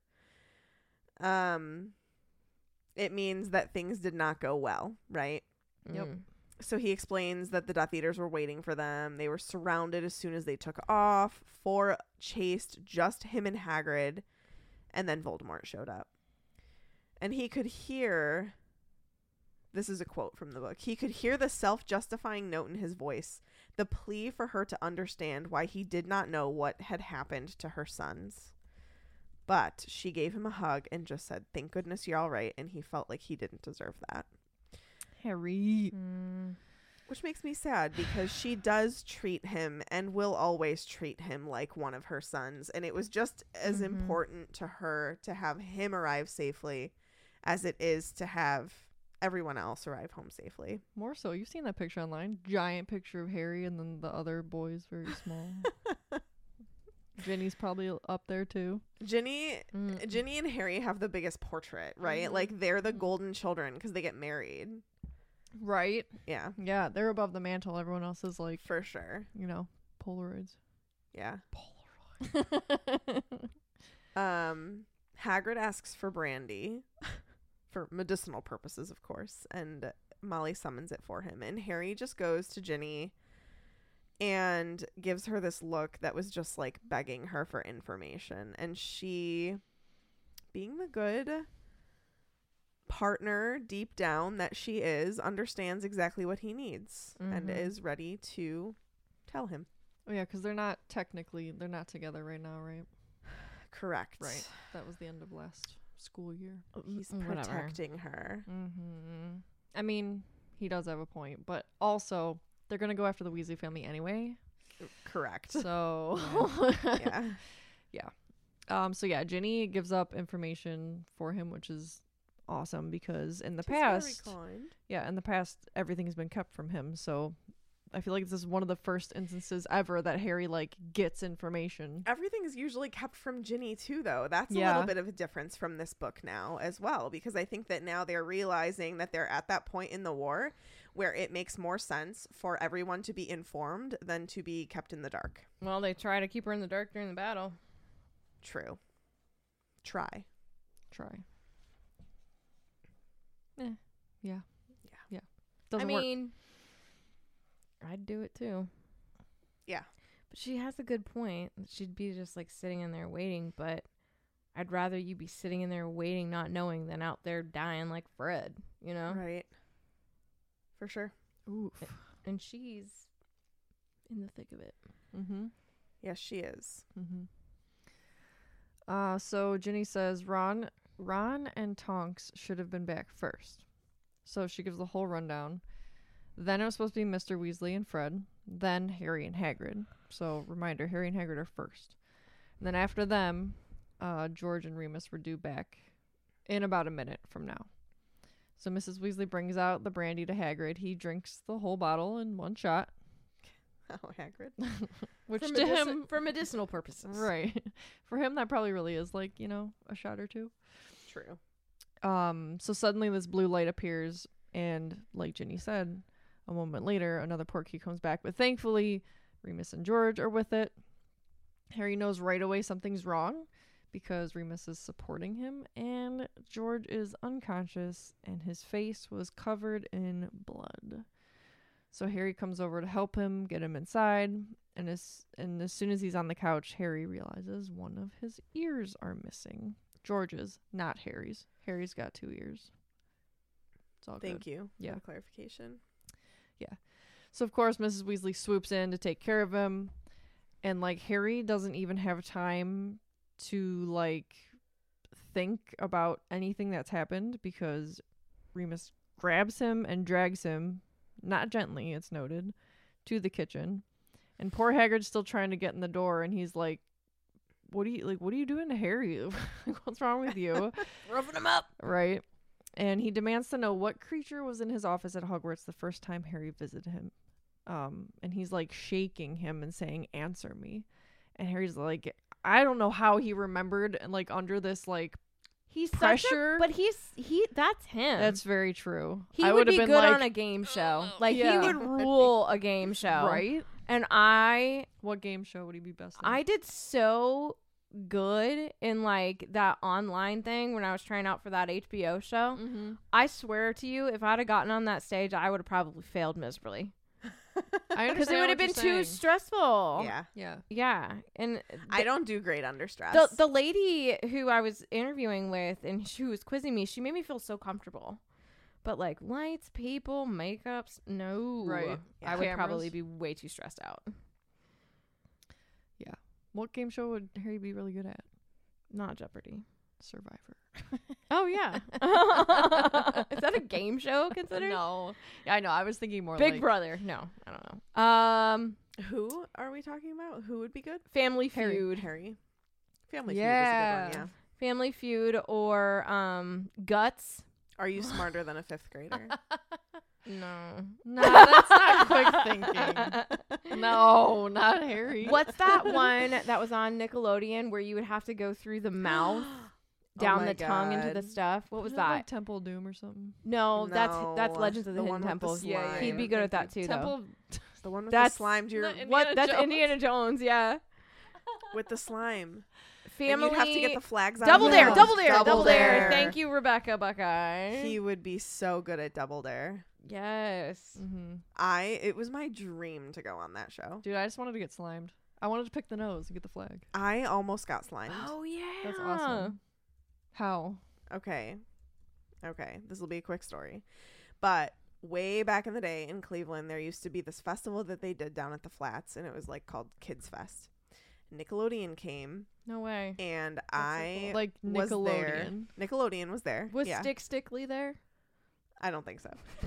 It means that things did not go well, right? Yep. So he explains that the Death Eaters were waiting for them. They were surrounded as soon as they took off. 4 chased just him and Hagrid, and then Voldemort showed up. And he could hear... This is a quote from the book. He could hear the self-justifying note in his voice, the plea for her to understand why he did not know what had happened to her sons. But she gave him a hug and just said, thank goodness you're all right, and he felt like he didn't deserve that. Harry. Which makes me sad because she does treat him and will always treat him like one of her sons. And it was just as important to her to have him arrive safely as it is to have everyone else arrive home safely. More so. You've seen that picture online. Giant picture of Harry and then the other boys very small. Ginny's probably up there too. Ginny and Harry have the biggest portrait, right? Like they're the golden children because they get married. Right? Yeah, Yeah, they're above the mantle. Everyone else is like, for sure. Polaroids. Yeah. Polaroid. Hagrid asks for brandy for medicinal purposes, of course, and Molly summons it for him. And Harry just goes to Ginny and gives her this look that was just like begging her for information. And she, being the good partner deep down that she is, understands exactly what he needs and is ready to tell him. Oh yeah, because they're not together right now, right? Correct. Right. That was the end of last school year. He's Whatever. protecting her. I mean, he does have a point, but also they're gonna go after the Weasley family anyway. Correct. So Yeah. So yeah, Ginny gives up information for him, which is awesome because in the Tis very past, kind. everything has been kept from him. So I feel like this is one of the first instances ever that Harry like gets information. Everything is usually kept from Ginny too, though. That's a Yeah. little bit of a difference from this book now as well, because I think that now they're realizing that they're at that point in the war where it makes more sense for everyone to be informed than to be kept in the dark. Well, they try to keep her in the dark during the battle. True. Try. Yeah. Yeah. Doesn't I work. mean, I'd do it too. Yeah. But she has a good point. She'd be just like sitting in there waiting, but I'd rather you be sitting in there waiting, not knowing, than out there dying like Fred, Right. For sure. Oof. And she's in the thick of it. Yes, she is. So Ginny says Ron and Tonks should have been back first. So she gives the whole rundown. Then it was supposed to be Mr. Weasley and Fred. Then Harry and Hagrid. So reminder, Harry and Hagrid are first. And then after them, George and Remus were due back in about a minute from now. So Mrs. Weasley brings out the brandy to Hagrid. He drinks the whole bottle in one shot. Oh, Hagrid. Which For, to him, for medicinal purposes. right. For him, that probably really is like, a shot or two. True. So suddenly this blue light appears, and like Ginny said, a moment later, another Portkey comes back. But thankfully, Remus and George are with it. Harry knows right away something's wrong because Remus is supporting him, and George is unconscious and his face was covered in blood. So Harry comes over to help him, get him inside, and as soon as he's on the couch, Harry realizes one of his ears are missing. George's, not Harry's. Harry's got 2 ears. It's all Thank good. you Yeah. for the clarification. So of course Mrs. Weasley swoops in to take care of him, and like Harry doesn't even have time to like think about anything that's happened because Remus grabs him and drags him, not gently, it's noted, to the kitchen. And poor Hagrid's still trying to get in the door, and he's like, what are you doing to Harry? What's wrong with you? Roughing him up. Right. And he demands to know what creature was in his office at Hogwarts the first time Harry visited him. And he's like shaking him and saying, answer me. And Harry's like, I don't know how he remembered, and like under this like He's pressure. but that's him. That's very true. He I would would've be been good like, on a game show. Like Yeah. he would rule a game show. right? And I What game show would he be best in? I did so good in like that online thing when I was trying out for that HBO show. Mm-hmm. I swear to you, if I'd have gotten on that stage, I would have probably failed miserably. I Because it understand would have what been you're too saying. stressful. Yeah. Yeah. Yeah. And I don't do great under stress. the lady who I was interviewing with and she was quizzing me, she made me feel so comfortable. But like lights, people, makeups, no. Right. I would Cameras. probably be way too stressed out. What game show would Harry be really good at? Not Jeopardy. Survivor. Oh yeah. Is that a game show considered? No. Yeah, I know. I was thinking more Big like Brother. No, I don't know. Who are we talking about? Who would be good? Family Harry. Feud. Harry. Family Yeah. Feud is a good one, Family Feud or Guts. yeah. Are you smarter than a 5th grader? No. No, that's not quick thinking. No, not Harry. What's that one that was on Nickelodeon where you would have to go through the mouth down my the tongue into the God. stuff? What was Isn't it that? like Temple of Doom or something? No, that's No, Legends of the the Hidden one with the Temple. slime. He'd be good at that too, though. Temple. The one with That's the slime. Do you not- What? Indiana That's Jones. Indiana Jones. Yeah. with the slime. Family. And you'd have to get the flags out. Double of Dare. the Double Dare. Double Double Dare. Dare. Thank you, Rebecca Buckeye. He would be so good at Double Dare. Yes. Mm-hmm. It was my dream to go on that show. Dude, I just wanted to get slimed. I wanted to pick the nose and get the flag. I almost got slimed. Oh yeah. That's awesome. How? Okay, this will be a quick story. But way back in the day in Cleveland, there used to be this festival that they did down at the Flats, and it was like called Kids Fest. Nickelodeon came, No way. and so I cool. Like was there. Nickelodeon. Nickelodeon was there. Was yeah, Stick Stickly there? I don't think so.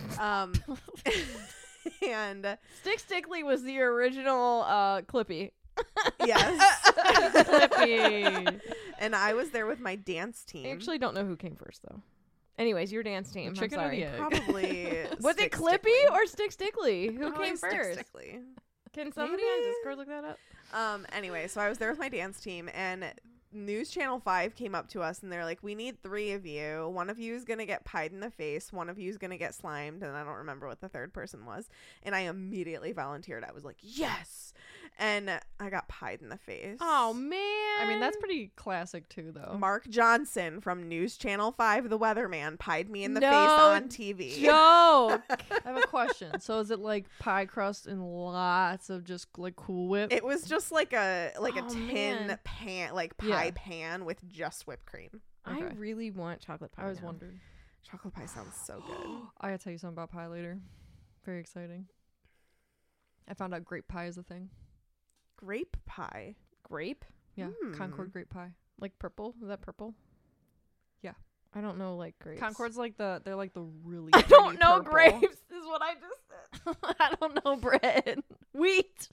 And Stick Stickly was the original Clippy. yes, Clippy. and I was there with my dance team. I actually don't know who came first though. Anyways, your dance team. I'm chicken or sorry. the egg? Probably Was it Stick Clippy Stickly. or Stick Stickly? Who Probably came Stick first? Stickly. Can somebody Maybe. on Discord look that up? Anyway, so I was there with my dance team, and News Channel 5 came up to us, and they're like, we need 3 of you. One of you is going to get pied in the face. One of you is going to get slimed, and I don't remember what the third person was. And I immediately volunteered. I was like, yes! And I got pied in the face. Oh man. I mean, that's pretty classic too, though. Mark Johnson from News Channel 5, the weatherman, pied me in the No face on TV. joke. I have a question. So is it like pie crust and lots of just like Cool Whip? It was just like a Oh, tin man. pan, like pie Yeah. pan with just whipped cream. I Okay. really want chocolate pie. I was now. wondering. Chocolate pie sounds so good. I gotta tell you something about pie later. Very exciting. I found out grape pie is a thing. Grape pie. Grape? Yeah, Concord grape pie. Like purple? Is that purple? Yeah. I don't know like grapes. Concord's like they're like the really. I don't pretty know purple. grapes is what I just said. I don't know bread. Wheat.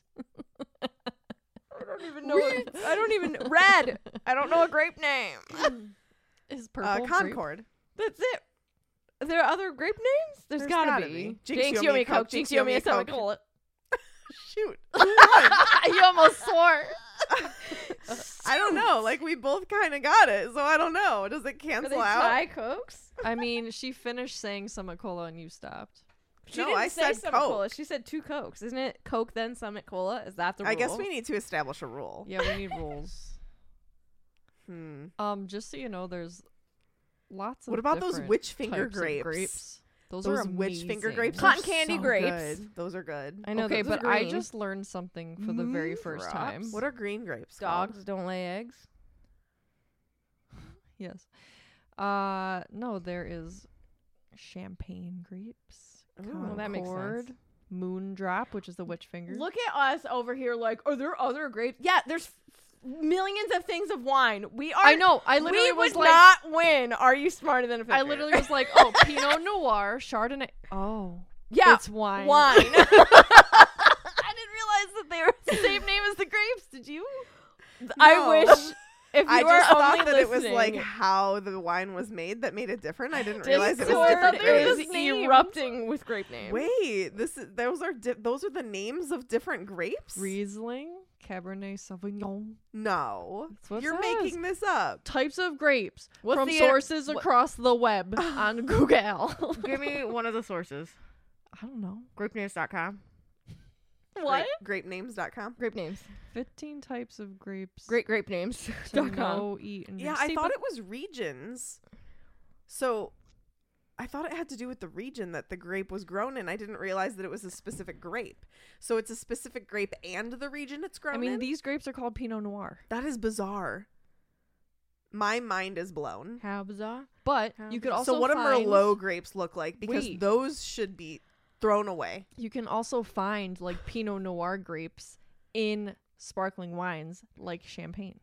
I don't even know. I don't even red. I don't know a grape name. Is purple grape? Concord. That's it. Are there other grape names? There's gotta be. Jinx, you owe me a Coke. Jinx, you owe me a stomach cola. Shoot. You almost swore. I don't know. Like, we both kind of got it, so I don't know. Does it Are they cancel out? tie Cokes? I mean, she finished saying Summit Cola and you stopped. She No, didn't I say said Summit Coke. Cola. She said 2 Cokes. Isn't it Coke then Summit Cola? Is that the rule? I guess we need to establish a rule. Yeah, we need rules. Just so you know, there's lots of What about those different witch finger types of grapes? Those Those are witch finger amazing. grapes Cotton are candy so grapes. good. Those are good. I know. Okay, those are but I green. just learned something for the very first time. What are green grapes called? Dogs don't lay eggs. Yes. No, there is champagne grapes. Ooh. Well, that makes sense. Concord, Moondrop, which is the witch finger. Look at us over here. Like, are there other grapes? Yeah, there's millions of things of wine. We are. I know. I literally we was would like, not win. Are you smarter than a finger? I literally was like, oh, Pinot Noir, Chardonnay. Oh, yeah, it's wine. wine. I didn't realize that they were the same name as the grapes. Did you? I No. wish. If you I were just only thought that it was like listening, how the wine was made that made it different. I didn't realize it was Discord different is grapes. erupting with grape names. Wait, those are the names of different grapes? Riesling, Cabernet Sauvignon. No, That's what it you're says. making this up. Types of grapes What's from the- sources what- across the web on Google. Give me one of the sources. I don't know. Grapenames.com. Grapenames.com. Grape names. 15 types of grapes. Great grape names. to know, eat, and Yeah, drink. I See, thought but it was regions. So I thought it had to do with the region that the grape was grown in. I didn't realize that it was a specific grape. So it's a specific grape and the region it's grown I mean, in? these grapes are called Pinot Noir. That is bizarre. My mind is blown. How bizarre. But How you could bizarre. also So what do find, Merlot grapes look like? Because Wait. those should be thrown away. You can also find like Pinot Noir grapes in sparkling wines like champagne.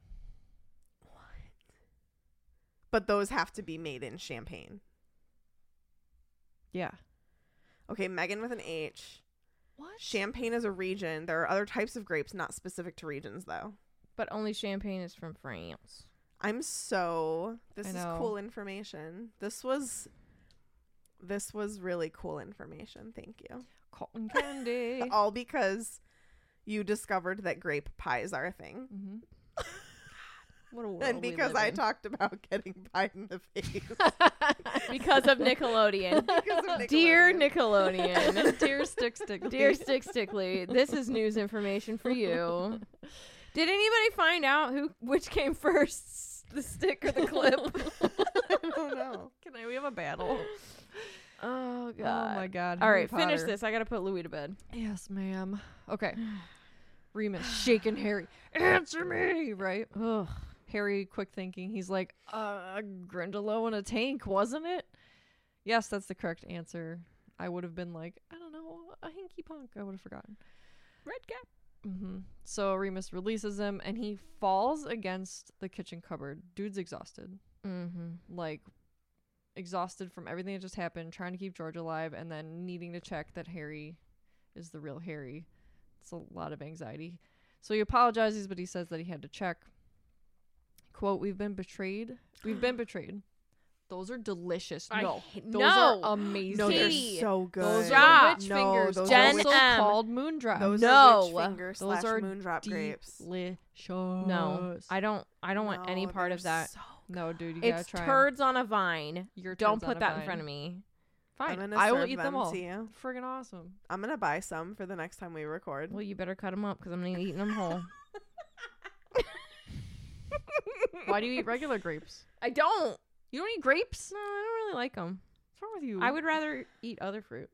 But those have to be made in Champagne. Yeah. Okay, Megan with an H. What? Champagne is a region. There are other types of grapes not specific to regions, though. But only champagne is from France. This I is know. cool information. This was really cool information. Thank you. Cotton candy. All because you discovered that grape pies are a thing. Mm-hmm. What a world And we because live I in. talked about getting pie in the face. Because of Nickelodeon. Because of Dear Nickelodeon. Nickelodeon. Dear Stick Stick. Dear Stick Stickley, this is news information for you. Did anybody find out which came first, the stick or the clip? I don't know. We have a battle. Oh Oh my god. All Harry right, finish Potter. this. I gotta put Louis to bed. Yes, ma'am. Okay. Remus shaking Harry. Answer me, right? Ugh. Harry, quick thinking. He's like, Grindylow in a tank, wasn't it? Yes, that's the correct answer. I would have been like, I don't know, a hinky punk. I would have forgotten. Red cap. Mm-hmm. So Remus releases him, and he falls against the kitchen cupboard. Dude's exhausted. Mm-hmm. Like, exhausted from everything that just happened, trying to keep George alive, and then needing to check that Harry is the real Harry. It's a lot of anxiety. So he apologizes, but he says that he had to check. Quote, we've been betrayed. We've been betrayed. Those are delicious. No. Those No. are amazing. No, they're Katie, so good. Those Stop. are the witch No, fingers. those are also witch- called moondrop. Those No. are witch finger Those slash are moondrop grapes. Delicious. No, I don't want any No, part of they're that. so No, dude, you gotta It's try 'em. turds on a vine. Your Don't turds on put a that in vine. front of me. Fine. I'm gonna I will serve eat them them all. to you. Friggin' awesome. I'm gonna buy some for the next time we record. Well, you better cut them up because I'm gonna eat them whole. Why do you eat regular grapes? I don't. You don't eat grapes? No, I don't really like them. What's wrong with you? I would rather eat other fruit.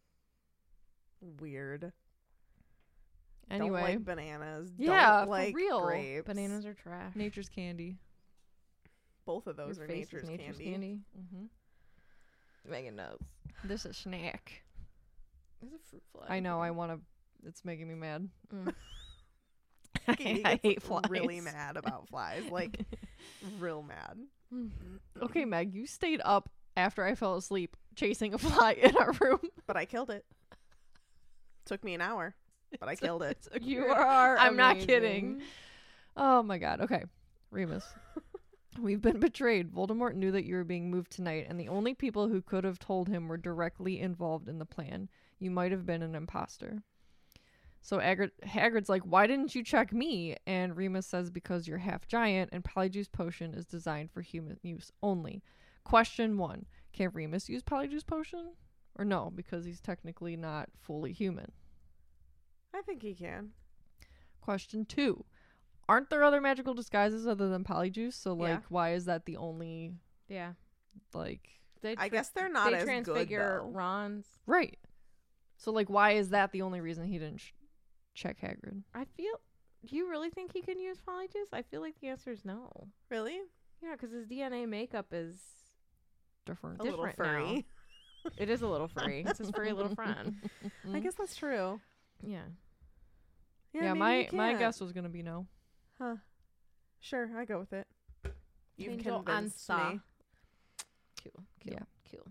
Weird. Anyway, Don't like bananas. Yeah, Don't for like real. grapes. Bananas are trash. nature's candy. Both of those Your are face is nature's candy. Mm-hmm. Megan knows. This is snack. There's a fruit fly. I know. I want to. It's making me mad. Mm. Katie I gets hate flies. really mad about flies. Like, real mad. Okay, Meg, you stayed up after I fell asleep chasing a fly in our room. But I killed it. Took me an hour, but I killed it. You are. I'm not amazing. kidding. Oh my god. Okay, Remus. We've been betrayed. Voldemort knew that you were being moved tonight, and the only people who could have told him were directly involved in the plan. You might have been an imposter. So Hagrid's like, why didn't you check me? And Remus says, because you're half giant, and Polyjuice Potion is designed for human use only. Question 1. Can Remus use Polyjuice Potion? Or no, because he's technically not fully human. I think he can. Question 2. aren't there other magical disguises other than polyjuice? So like, Yeah. why is that the only Yeah. like? I guess they're not they as good, transfigure though. Ron's. Right. So like, why is that the only reason he didn't check Hagrid? I feel. Do you really think he can use polyjuice? I feel like the answer is no. Really? Yeah, because his DNA makeup is. Different. A little Different now. furry. It is a little furry. It's his furry little friend. I guess that's true. Yeah. Yeah, maybe my you can. guess was gonna be no. Huh. Sure, I go with it. You've Angel convinced Ansa. me. Cool. Yeah.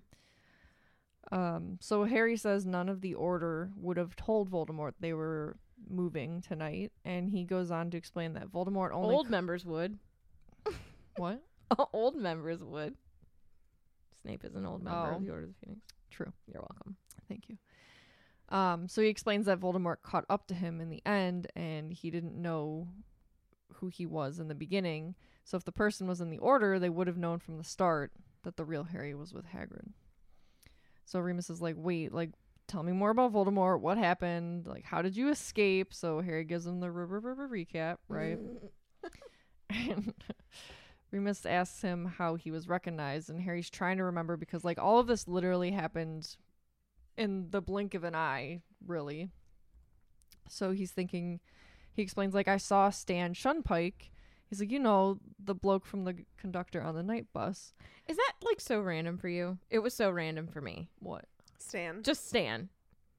Cool. So Harry says none of the Order would have told Voldemort they were moving tonight, and he goes on to explain that Voldemort only Old members would. what? Old members would. Snape is an old member Oh. of the Order of the Phoenix. True. You're welcome. Thank you. So he explains that Voldemort caught up to him in the end, and he didn't know who he was in the beginning. So if the person was in the Order, they would have known from the start that the real Harry was with Hagrid. So Remus is like, wait, like, tell me more about Voldemort. What happened? Like, how did you escape? So Harry gives him the recap, right? And Remus asks him how he was recognized, and Harry's trying to remember because, like, all of this literally happened in the blink of an eye, really. So he's thinking, he explains, like, I saw Stan Shunpike. He's like, you know, the bloke from the conductor on the night bus. Is that like so random for you? It was so random for me. What? Stan. Just Stan.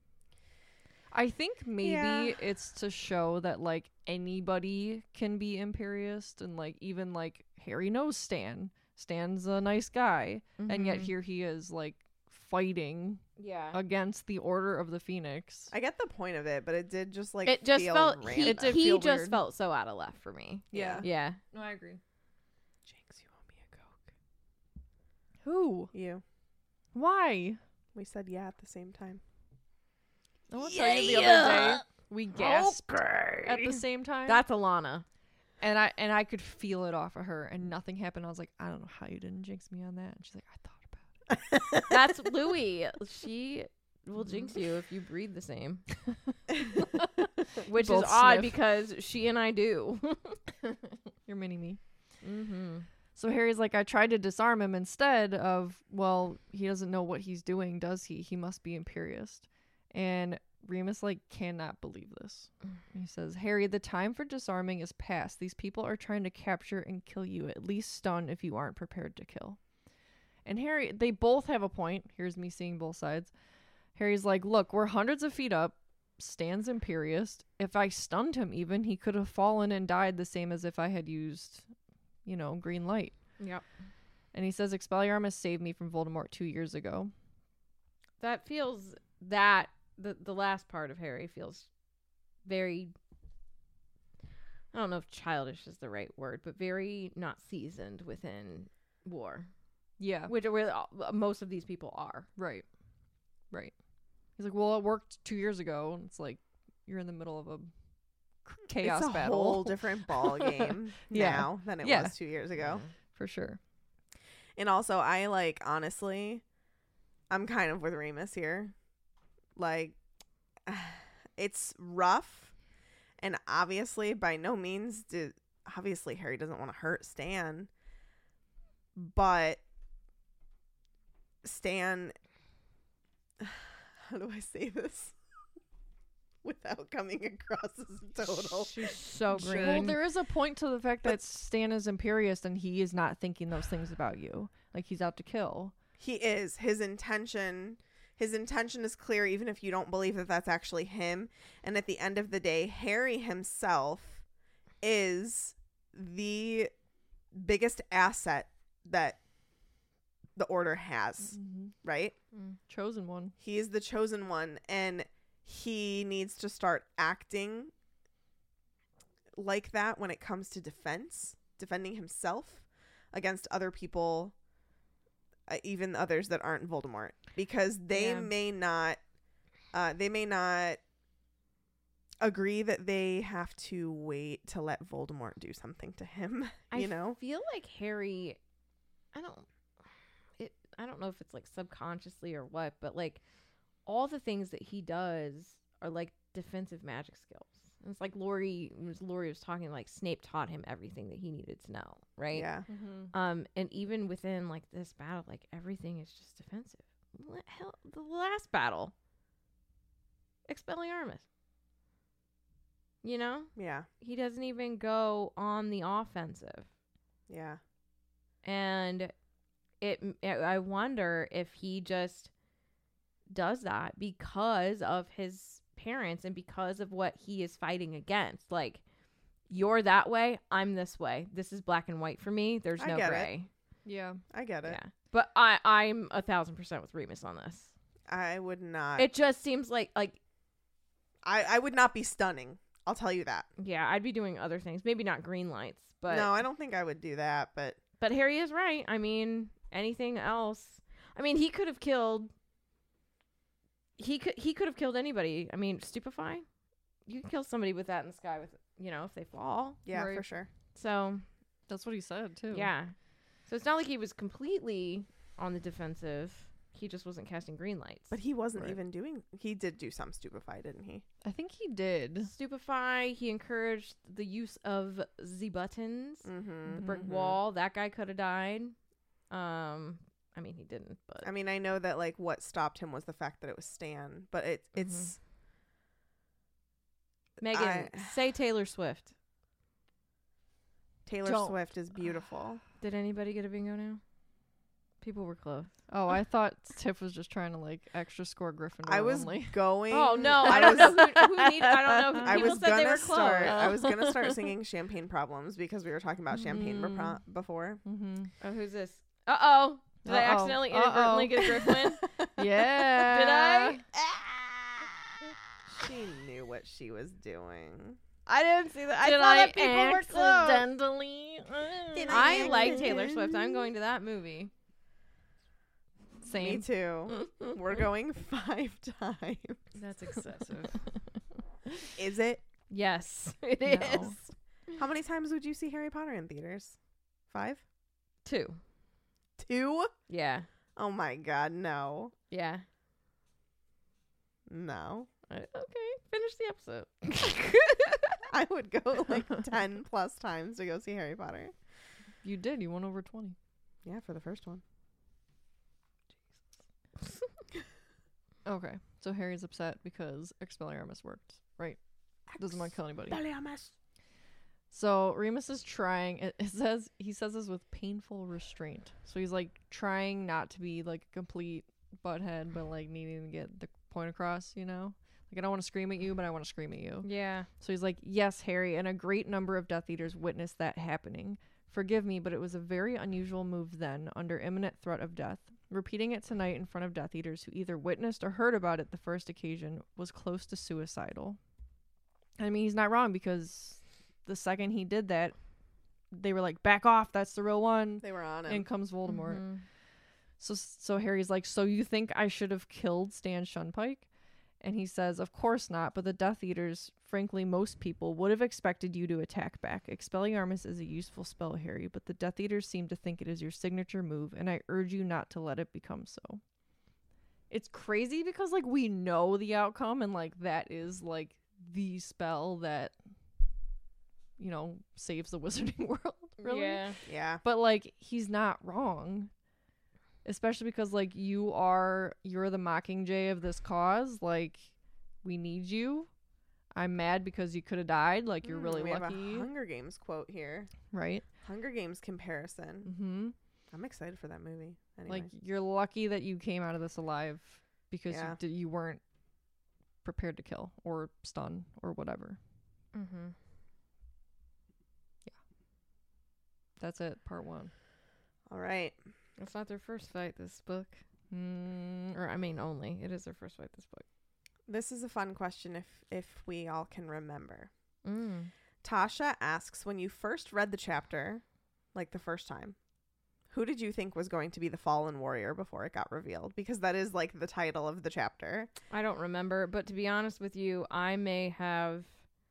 I think maybe Yeah. it's to show that, like, anybody can be Imperious, and, like, even, like, Harry knows Stan. Stan's a nice guy, and yet Mhm. here he is, like, fighting Yeah. against the Order of the Phoenix. I get the point of it, but it did just like It just feel felt random. It did he feel just weird. felt so out of left for me. Yeah. Yeah. No, I agree. Jinx, you owe me a Coke. Who? You. Why? We said yeah at the same time. I want to tell you the other day we gasped at the same time, That's Alana. and I could feel it off of her, and nothing happened. I was like, I don't know how you didn't jinx me on that. And she's like, I thought about it. That's Louie. She will jinx you if you breathe the same. Which Both is odd sniff. because she and I do. You're mini me. Mm-hmm. So Harry's like, I tried to disarm him instead of, well, he doesn't know what he's doing, does he? He must be Imperious. And Remus, like, cannot believe this. He says, Harry, the time for disarming is past. These people are trying to capture and kill you, at least stun if you aren't prepared to kill. And Harry, they both have a point. Here's me seeing both sides. Harry's like, look, we're hundreds of feet up. Stan's Imperious. If I stunned him even, he could have fallen and died the same as if I had used, you know, green light. Yep. And he says, Expelliarmus saved me from Voldemort 2 years ago. That feels that the last part of Harry feels very, I don't know if childish is the right word, but very not seasoned within war, Yeah. which are where most of these people are. Right. Right. He's like, well, it worked 2 years ago. And it's like, you're in the middle of a chaos it's a battle. whole different ball game Yeah. now than it Yeah. was 2 years ago. For sure. And also, I like, honestly, I'm kind of with Remus here. Like, it's rough. And obviously, by no means obviously, Harry doesn't want to hurt Stan. But Stan, how do I say this without coming across as total? She's so Sure. green. Well, there is a point to the fact that Stan is Imperious and he is not thinking those things about you. Like, he's out to kill. He is. His intention is clear, even if you don't believe that that's actually him. And at the end of the day, Harry himself is the biggest asset that the Order has, right? Chosen one. He is the chosen one, and he needs to start acting like that when it comes to defending himself against other people, even others that aren't Voldemort, because they Yeah. may not agree that they have to wait to let Voldemort do something to him. I know, feel like Harry, I don't know if it's like subconsciously or what, but like all the things that he does are like defensive magic skills. It's like Lori was talking, like Snape taught him everything that he needed to know, right? Yeah. And even within like this battle, like everything is just defensive. Hell, the last battle, Expelliarmus. You know, Yeah. he doesn't even go on the offensive, Yeah. and I wonder if he just does that because of his parents and because of what he is fighting against. Like, you're that way, I'm this way. This is black and white for me. There's I no get it. gray. Yeah. I get it. Yeah, but I'm 1,000% with Remus on this. I would not. It just seems like I would not be stunning. I'll tell you that. yeah, I'd be doing other things. Maybe not green lights, but No, I don't think I would do that. But Harry is right. I mean, anything else? I mean, he could have killed. He could have killed anybody. I mean, stupefy. You can kill somebody with that in the sky with if they fall. yeah, Right. for sure. So That's what he said too. yeah. So it's not like he was completely on the defensive. He just wasn't casting green lights. But he wasn't Right. even doing. He did do some stupefy, didn't he? I think he did. stupefy. He encouraged the use of the buttons, Mm-hmm. the brick wall. That guy could have died. I mean, he didn't, but I mean, I know that like what stopped him was the fact that it was Stan, but it's Megan, say Taylor Swift. Taylor Don't. Swift is beautiful. Did anybody get a bingo now? People were close. Oh, I thought Tiff was just trying to like extra score Gryffindor I was only. going. Oh no, I I don't was- know who needed. I don't know. I People was said they gonna were close. start. I was gonna start singing Champagne Problems because we were talking about champagne before. Mm-hmm. Oh, who's this? Uh-oh. Did I Uh-oh. accidentally inadvertently get a Griffin? Yeah. Did I? She knew what she was doing. I didn't see that. I Did saw I that people were close. accidentally? Did I I like accident- Taylor Swift. I'm going to that movie. Same. Me too. We're going 5 times. That's excessive. Is it? Yes, it is. No. How many times would you see Harry Potter in theaters? 5? 2. 2? Yeah. Oh my god, no. Yeah. No. Okay, finish the episode. I would go like 10 plus times to go see Harry Potter. You did. You won over 20. Yeah, for the first one. Okay. So Harry's upset because Expelliarmus worked. Right. Doesn't want to kill anybody. So Remus is trying. He says this with painful restraint. So he's like trying not to be like a complete butthead, but like needing to get the point across. You know, like I don't want to scream at you, but I want to scream at you. Yeah. So he's like, "Yes, Harry, and a great number of Death Eaters witnessed that happening. Forgive me, but it was a very unusual move then, under imminent threat of death. Repeating it tonight in front of Death Eaters who either witnessed or heard about it the first occasion was close to suicidal." I mean, he's not wrong, because the second he did that, they were like, "Back off, that's the real one." They were on him. In comes Voldemort. Mhm. So Harry's like, "So you think I should have killed Stan Shunpike?" And he says, "Of course not, but the Death Eaters, frankly most people, would have expected you to attack back. Expelliarmus is a useful spell, Harry, but the Death Eaters seem to think it is your signature move, and I urge you not to let it become so." It's crazy because, like, we know the outcome, and, like, that is, like, the spell that, you know, saves the wizarding world, really. Yeah. Yeah. But, like, he's not wrong. Especially because, like, you're the Mockingjay of this cause. Like, we need you. I'm mad because you could have died. Like, you're really we lucky. have a Hunger Games quote here. Right? Hunger Games comparison. Mm-hmm. I'm excited for that movie. Anyway. Like, you're lucky that you came out of this alive because Yeah. you weren't prepared to kill or stun or whatever. Mm-hmm. That's it. Part 1. All right. It's not their first fight, this book. Mm, Or, I mean, only. It is their first fight, this book. This is a fun question if we all can remember. Mm. Tasha asks, when you first read the chapter, like the first time, who did you think was going to be the fallen warrior before it got revealed? Because that is like the title of the chapter. I don't remember, but to be honest with you, I may have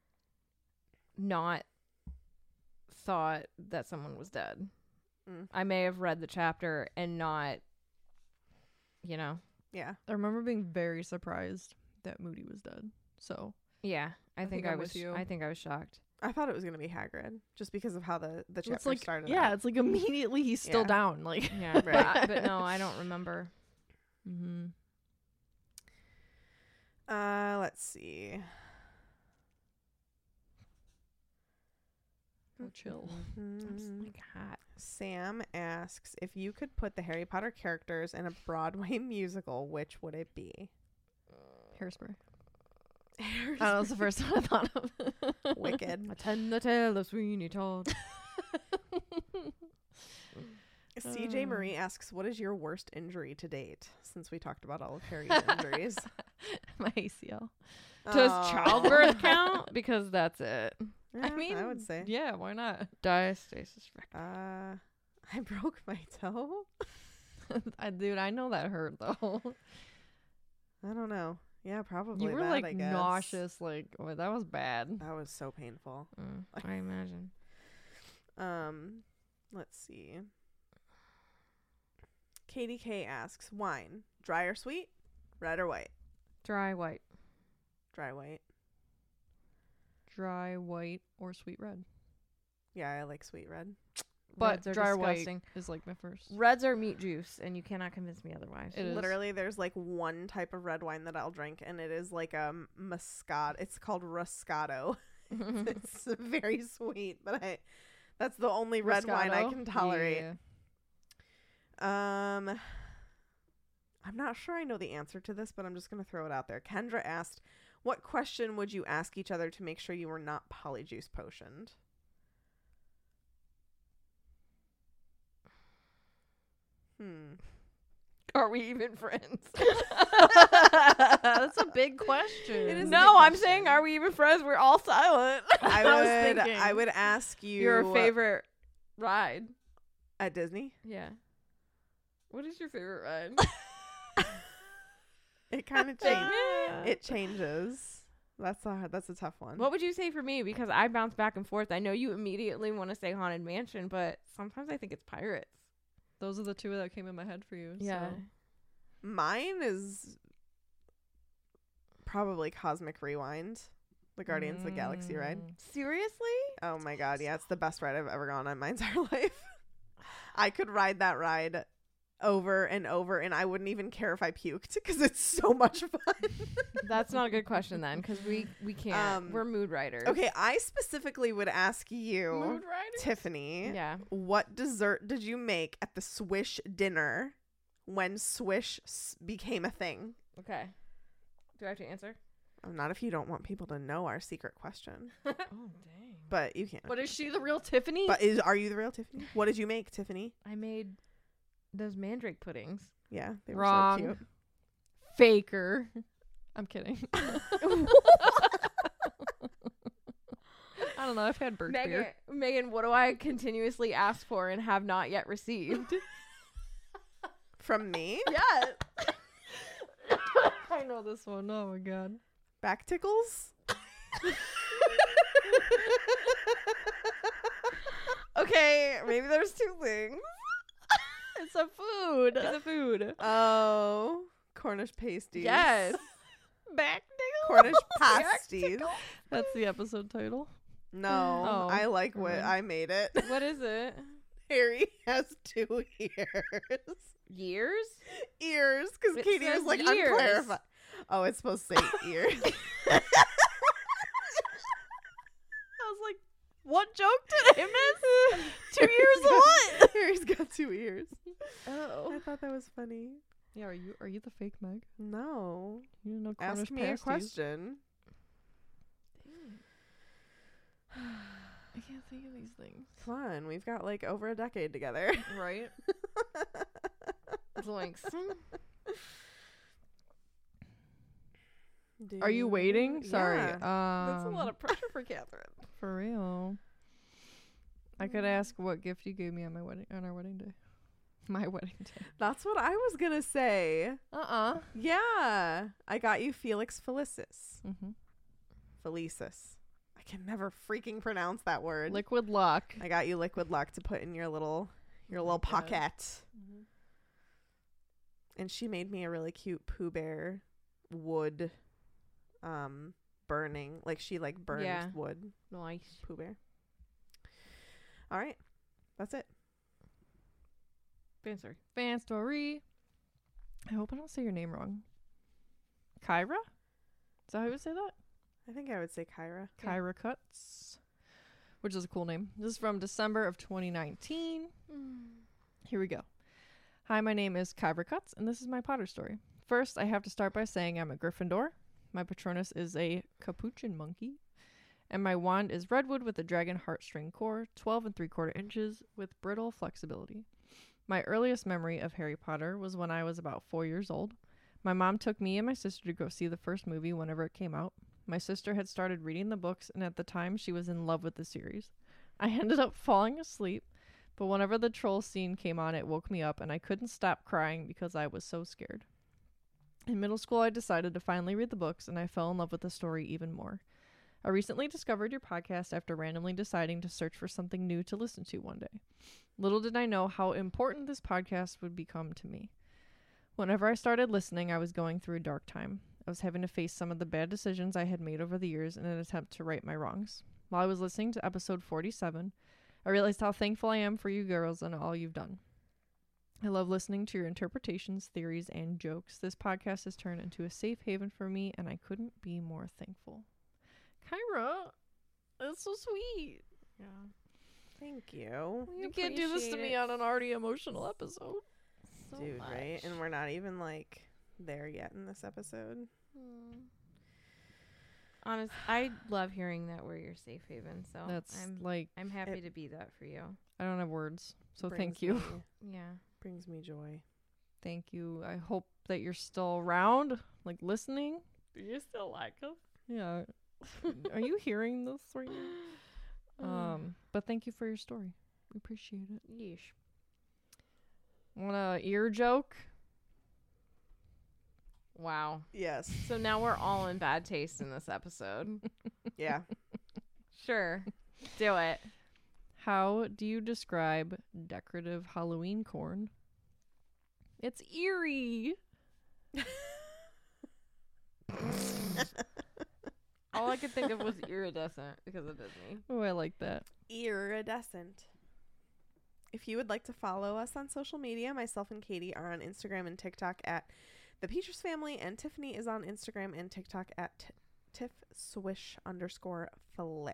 not thought that someone was dead. I may have read the chapter and not, Yeah. I remember being very surprised that Moody was dead. So Yeah, I think I I'm was. with you. I think I was shocked. I thought it was gonna be Hagrid, just because of how the chapter It's like started. yeah, out. it's like immediately he's still Yeah. down. Like Yeah, but no, I don't remember. mm-hmm. Let's see. Oh, chill. It's Mhm. like hot. Sam asks if you could put the Harry Potter characters in a Broadway musical, which would it be? Hairspray. Oh, that was the first one I thought of. Wicked. Attend the tale of Sweeney Todd. CJ Marie asks, what is your worst injury to date? Since we talked about all of Harry's injuries. My ACL. Does Oh. childbirth count? Because that's it. Yeah, I mean, I would say. yeah, why not? Diastasis rectum. I broke my toe. Dude, I know that hurt though. I don't know. Yeah, probably. You were that, like I guess. nauseous, like oh, that was bad. That was so painful. I imagine. Let's see. Katie K asks, wine, dry or sweet? Red or white? Dry white. Dry white. Dry white or sweet red. Yeah, I like sweet red. But Reds are dry disgusting. white is like my first. Reds are meat juice, and you cannot convince me otherwise. It is. Literally, there's like one type of red wine that I'll drink, and it is like a Moscato. It's called Roscato. It's very sweet, but that's the only red wine I Moscato? can tolerate. Yeah. I'm not sure I know the answer to this, but I'm just going to throw it out there. Kendra asked, what question would you ask each other to make sure you were not polyjuice potioned? Are we even friends? That's a big question. It is a No, big I'm question. saying, are we even friends? We're all silent. I would ask you Your favorite ride. at Disney. Yeah. What is your favorite ride? It kind of changes. It changes. That's a tough one. What would you say for me? Because I bounce back and forth. I know you immediately want to say Haunted Mansion, but sometimes I think it's Pirates. Those are the two that came in my head for you. Yeah. So. Mine is probably Cosmic Rewind, the Guardians of the Galaxy ride. Seriously? Oh my god, yeah, it's the best ride I've ever gone on my entire life. I could ride that ride over and over, and I wouldn't even care if I puked because it's so much fun. That's not a good question then, because we can't. We're mood writers. Okay, I specifically would ask you, Mood riders? Tiffany, Yeah. what dessert did you make at the Swish dinner when Swish became a thing? Okay. Do I have to answer? Not if you don't want people to know our secret question, Oh, dang. but you can. But is she the real Tiffany? But are you the real Tiffany? What did you make, Tiffany? I made those mandrake puddings. Yeah, they were Wrong. so cute. Faker. I'm kidding. I don't know. I've had birch beer. Megan, what do I continuously ask for and have not yet received? From me? Yes. I know this one. Oh my god. Back tickles? Okay, maybe there's two things. It's a food. It's a food. Oh, Cornish pasties. Yes. Back Cornish pasties. That's the episode title. No, Oh, I like what alright. I made it. What is it? Harry has 2 ears. Years? Ears, because It Katie was says like years. unclarified. Oh, it's supposed to say ears. I was like, what joke did I miss? 2 years of what? Harry's got 2 ears. Oh. I thought that was funny. Yeah, are you the fake Meg? No. You didn't know Cornish Ask me pasties? a question. I can't think of these things. Come on, we've got like over a decade together. Right? Zoinks. Are you waiting? Sorry. Yeah. That's a lot of pressure for Catherine. For real. I could ask what gift you gave me on our wedding day. My wedding day. That's what I was gonna say. Yeah, I got you Felix Felicis. Mm-hmm. Felicis. I can never freaking pronounce that word. Liquid luck. I got you liquid luck to put in your little God. pocket. And she made me a really cute Pooh Bear wood burning. Like she like burned Yeah. wood. Nice. Pooh Bear. All right. That's it. Fan story. Fan story. I hope I don't say your name wrong. Kyra? Is that how you would say that? I think I would say Kyra. Yeah. Kyra Cuts, which is a cool name. This is from December of 2019. Here we go. Hi, my name is Kyra Cuts, and this is my Potter story. First, I have to start by saying I'm a Gryffindor. My Patronus is a capuchin monkey, and my wand is redwood with a dragon heartstring core, 12 3/4 inches, with brittle flexibility. My earliest memory of Harry Potter was when I was about 4 years old. My mom took me and my sister to go see the first movie whenever it came out. My sister had started reading the books, and at the time, she was in love with the series. I ended up falling asleep, but whenever the troll scene came on, it woke me up, and I couldn't stop crying because I was so scared. In middle school, I decided to finally read the books, and I fell in love with the story even more. I recently discovered your podcast after randomly deciding to search for something new to listen to one day. Little did I know how important this podcast would become to me. Whenever I started listening, I was going through a dark time. I was having to face some of the bad decisions I had made over the years in an attempt to right my wrongs. While I was listening to episode 47, I realized how thankful I am for you girls and all you've done. I love listening to your interpretations, theories, and jokes. This podcast has turned into a safe haven for me, and I couldn't be more thankful. Kyra, that's so sweet. Yeah. Thank you. You can't do this to me on an already emotional episode. So Dude, right? And we're not even like there yet in this episode. Honest, I love hearing that we're your safe haven. So That's I'm like, happy it- to be that for you. I don't have words. So Brings thank you. me- Yeah. brings me joy. Thank you. I hope that you're still around, like listening. Do you still like us? Yeah. Are you hearing this right now? But thank you for your story. We appreciate it. Yeesh. Want a ear joke? Wow. Yes. So now we're all in bad taste in this episode. Yeah. Sure. Do it. How do you describe decorative Halloween corn? It's eerie. All I could think of was iridescent because of Disney. Oh, I like that. Iridescent. If you would like to follow us on social media, myself and Katie are on Instagram and TikTok at The Peters Family, and Tiffany is on Instagram and TikTok at tiffswish_flick.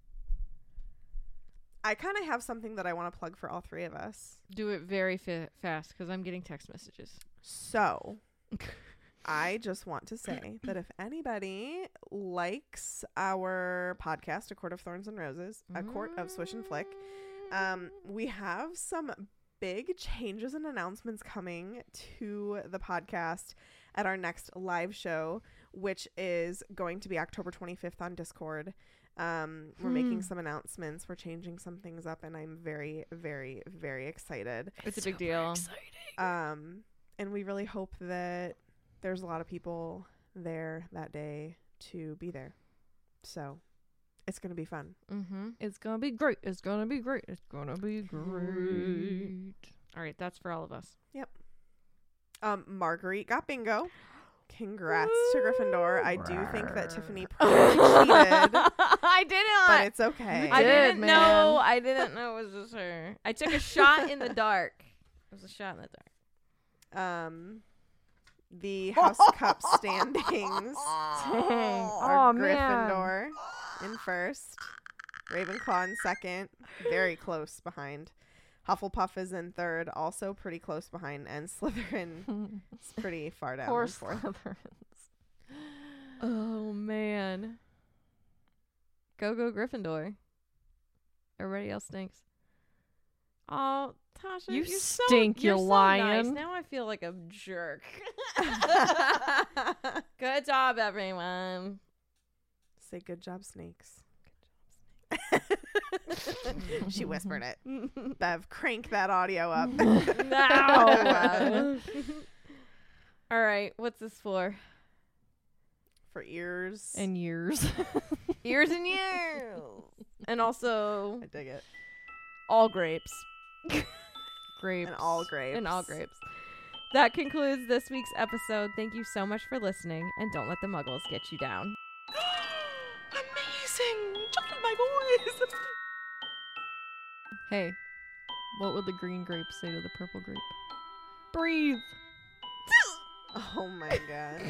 I kind of have something that I want to plug for all three of us. Do it very fast because I'm getting text messages. So, I just want to say that if anybody likes our podcast, A Court of Thorns and Roses, A Court of Swish and Flick, we have some big changes and announcements coming to the podcast at our next live show, which is going to be October 25th on Discord. We're making some announcements. We're changing some things up, and I'm very, very, very excited. It's a big deal. And we really hope that there's a lot of people there that day to be there. So it's going to be fun. Mm-hmm. It's gonna be great. It's gonna be great. It's gonna be great. All right. That's for all of us. Marguerite got bingo. Congrats to Gryffindor. I do think that Tiffany probably cheated, I didn't. but it's okay. I did, didn't man. know. I didn't know it was just her. I took a shot in the dark. It was a shot in the dark. The House Cup standings are Oh, man. Gryffindor in first, Ravenclaw in second, very close behind. Hufflepuff is in third, also pretty close behind, and Slytherin is pretty far down Poor in fourth. Slytherins. Oh man. Go Gryffindor. Everybody else stinks. Oh, Tasha, You you're stink, you're you so lion. Nice. Now I feel like a jerk. Good job, everyone. Say good job, snakes. She whispered it. Bev, crank that audio up. No. All right, what's this for? For ears. And years. Ears and ears. And also I dig it. all grapes. Grapes. And all grapes. And all grapes. That concludes this week's episode. Thank you so much for listening, and don't let the muggles get you down. my boys. Hey, what would the green grape say to the purple grape? Breathe. Oh my god.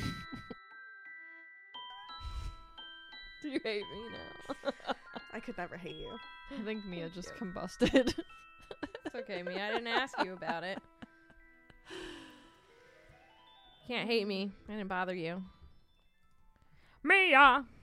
Do you hate me now? I could never hate you. I think Mia just combusted. It's okay, me. I didn't ask you about it. Can't hate me. I didn't bother you. Mia!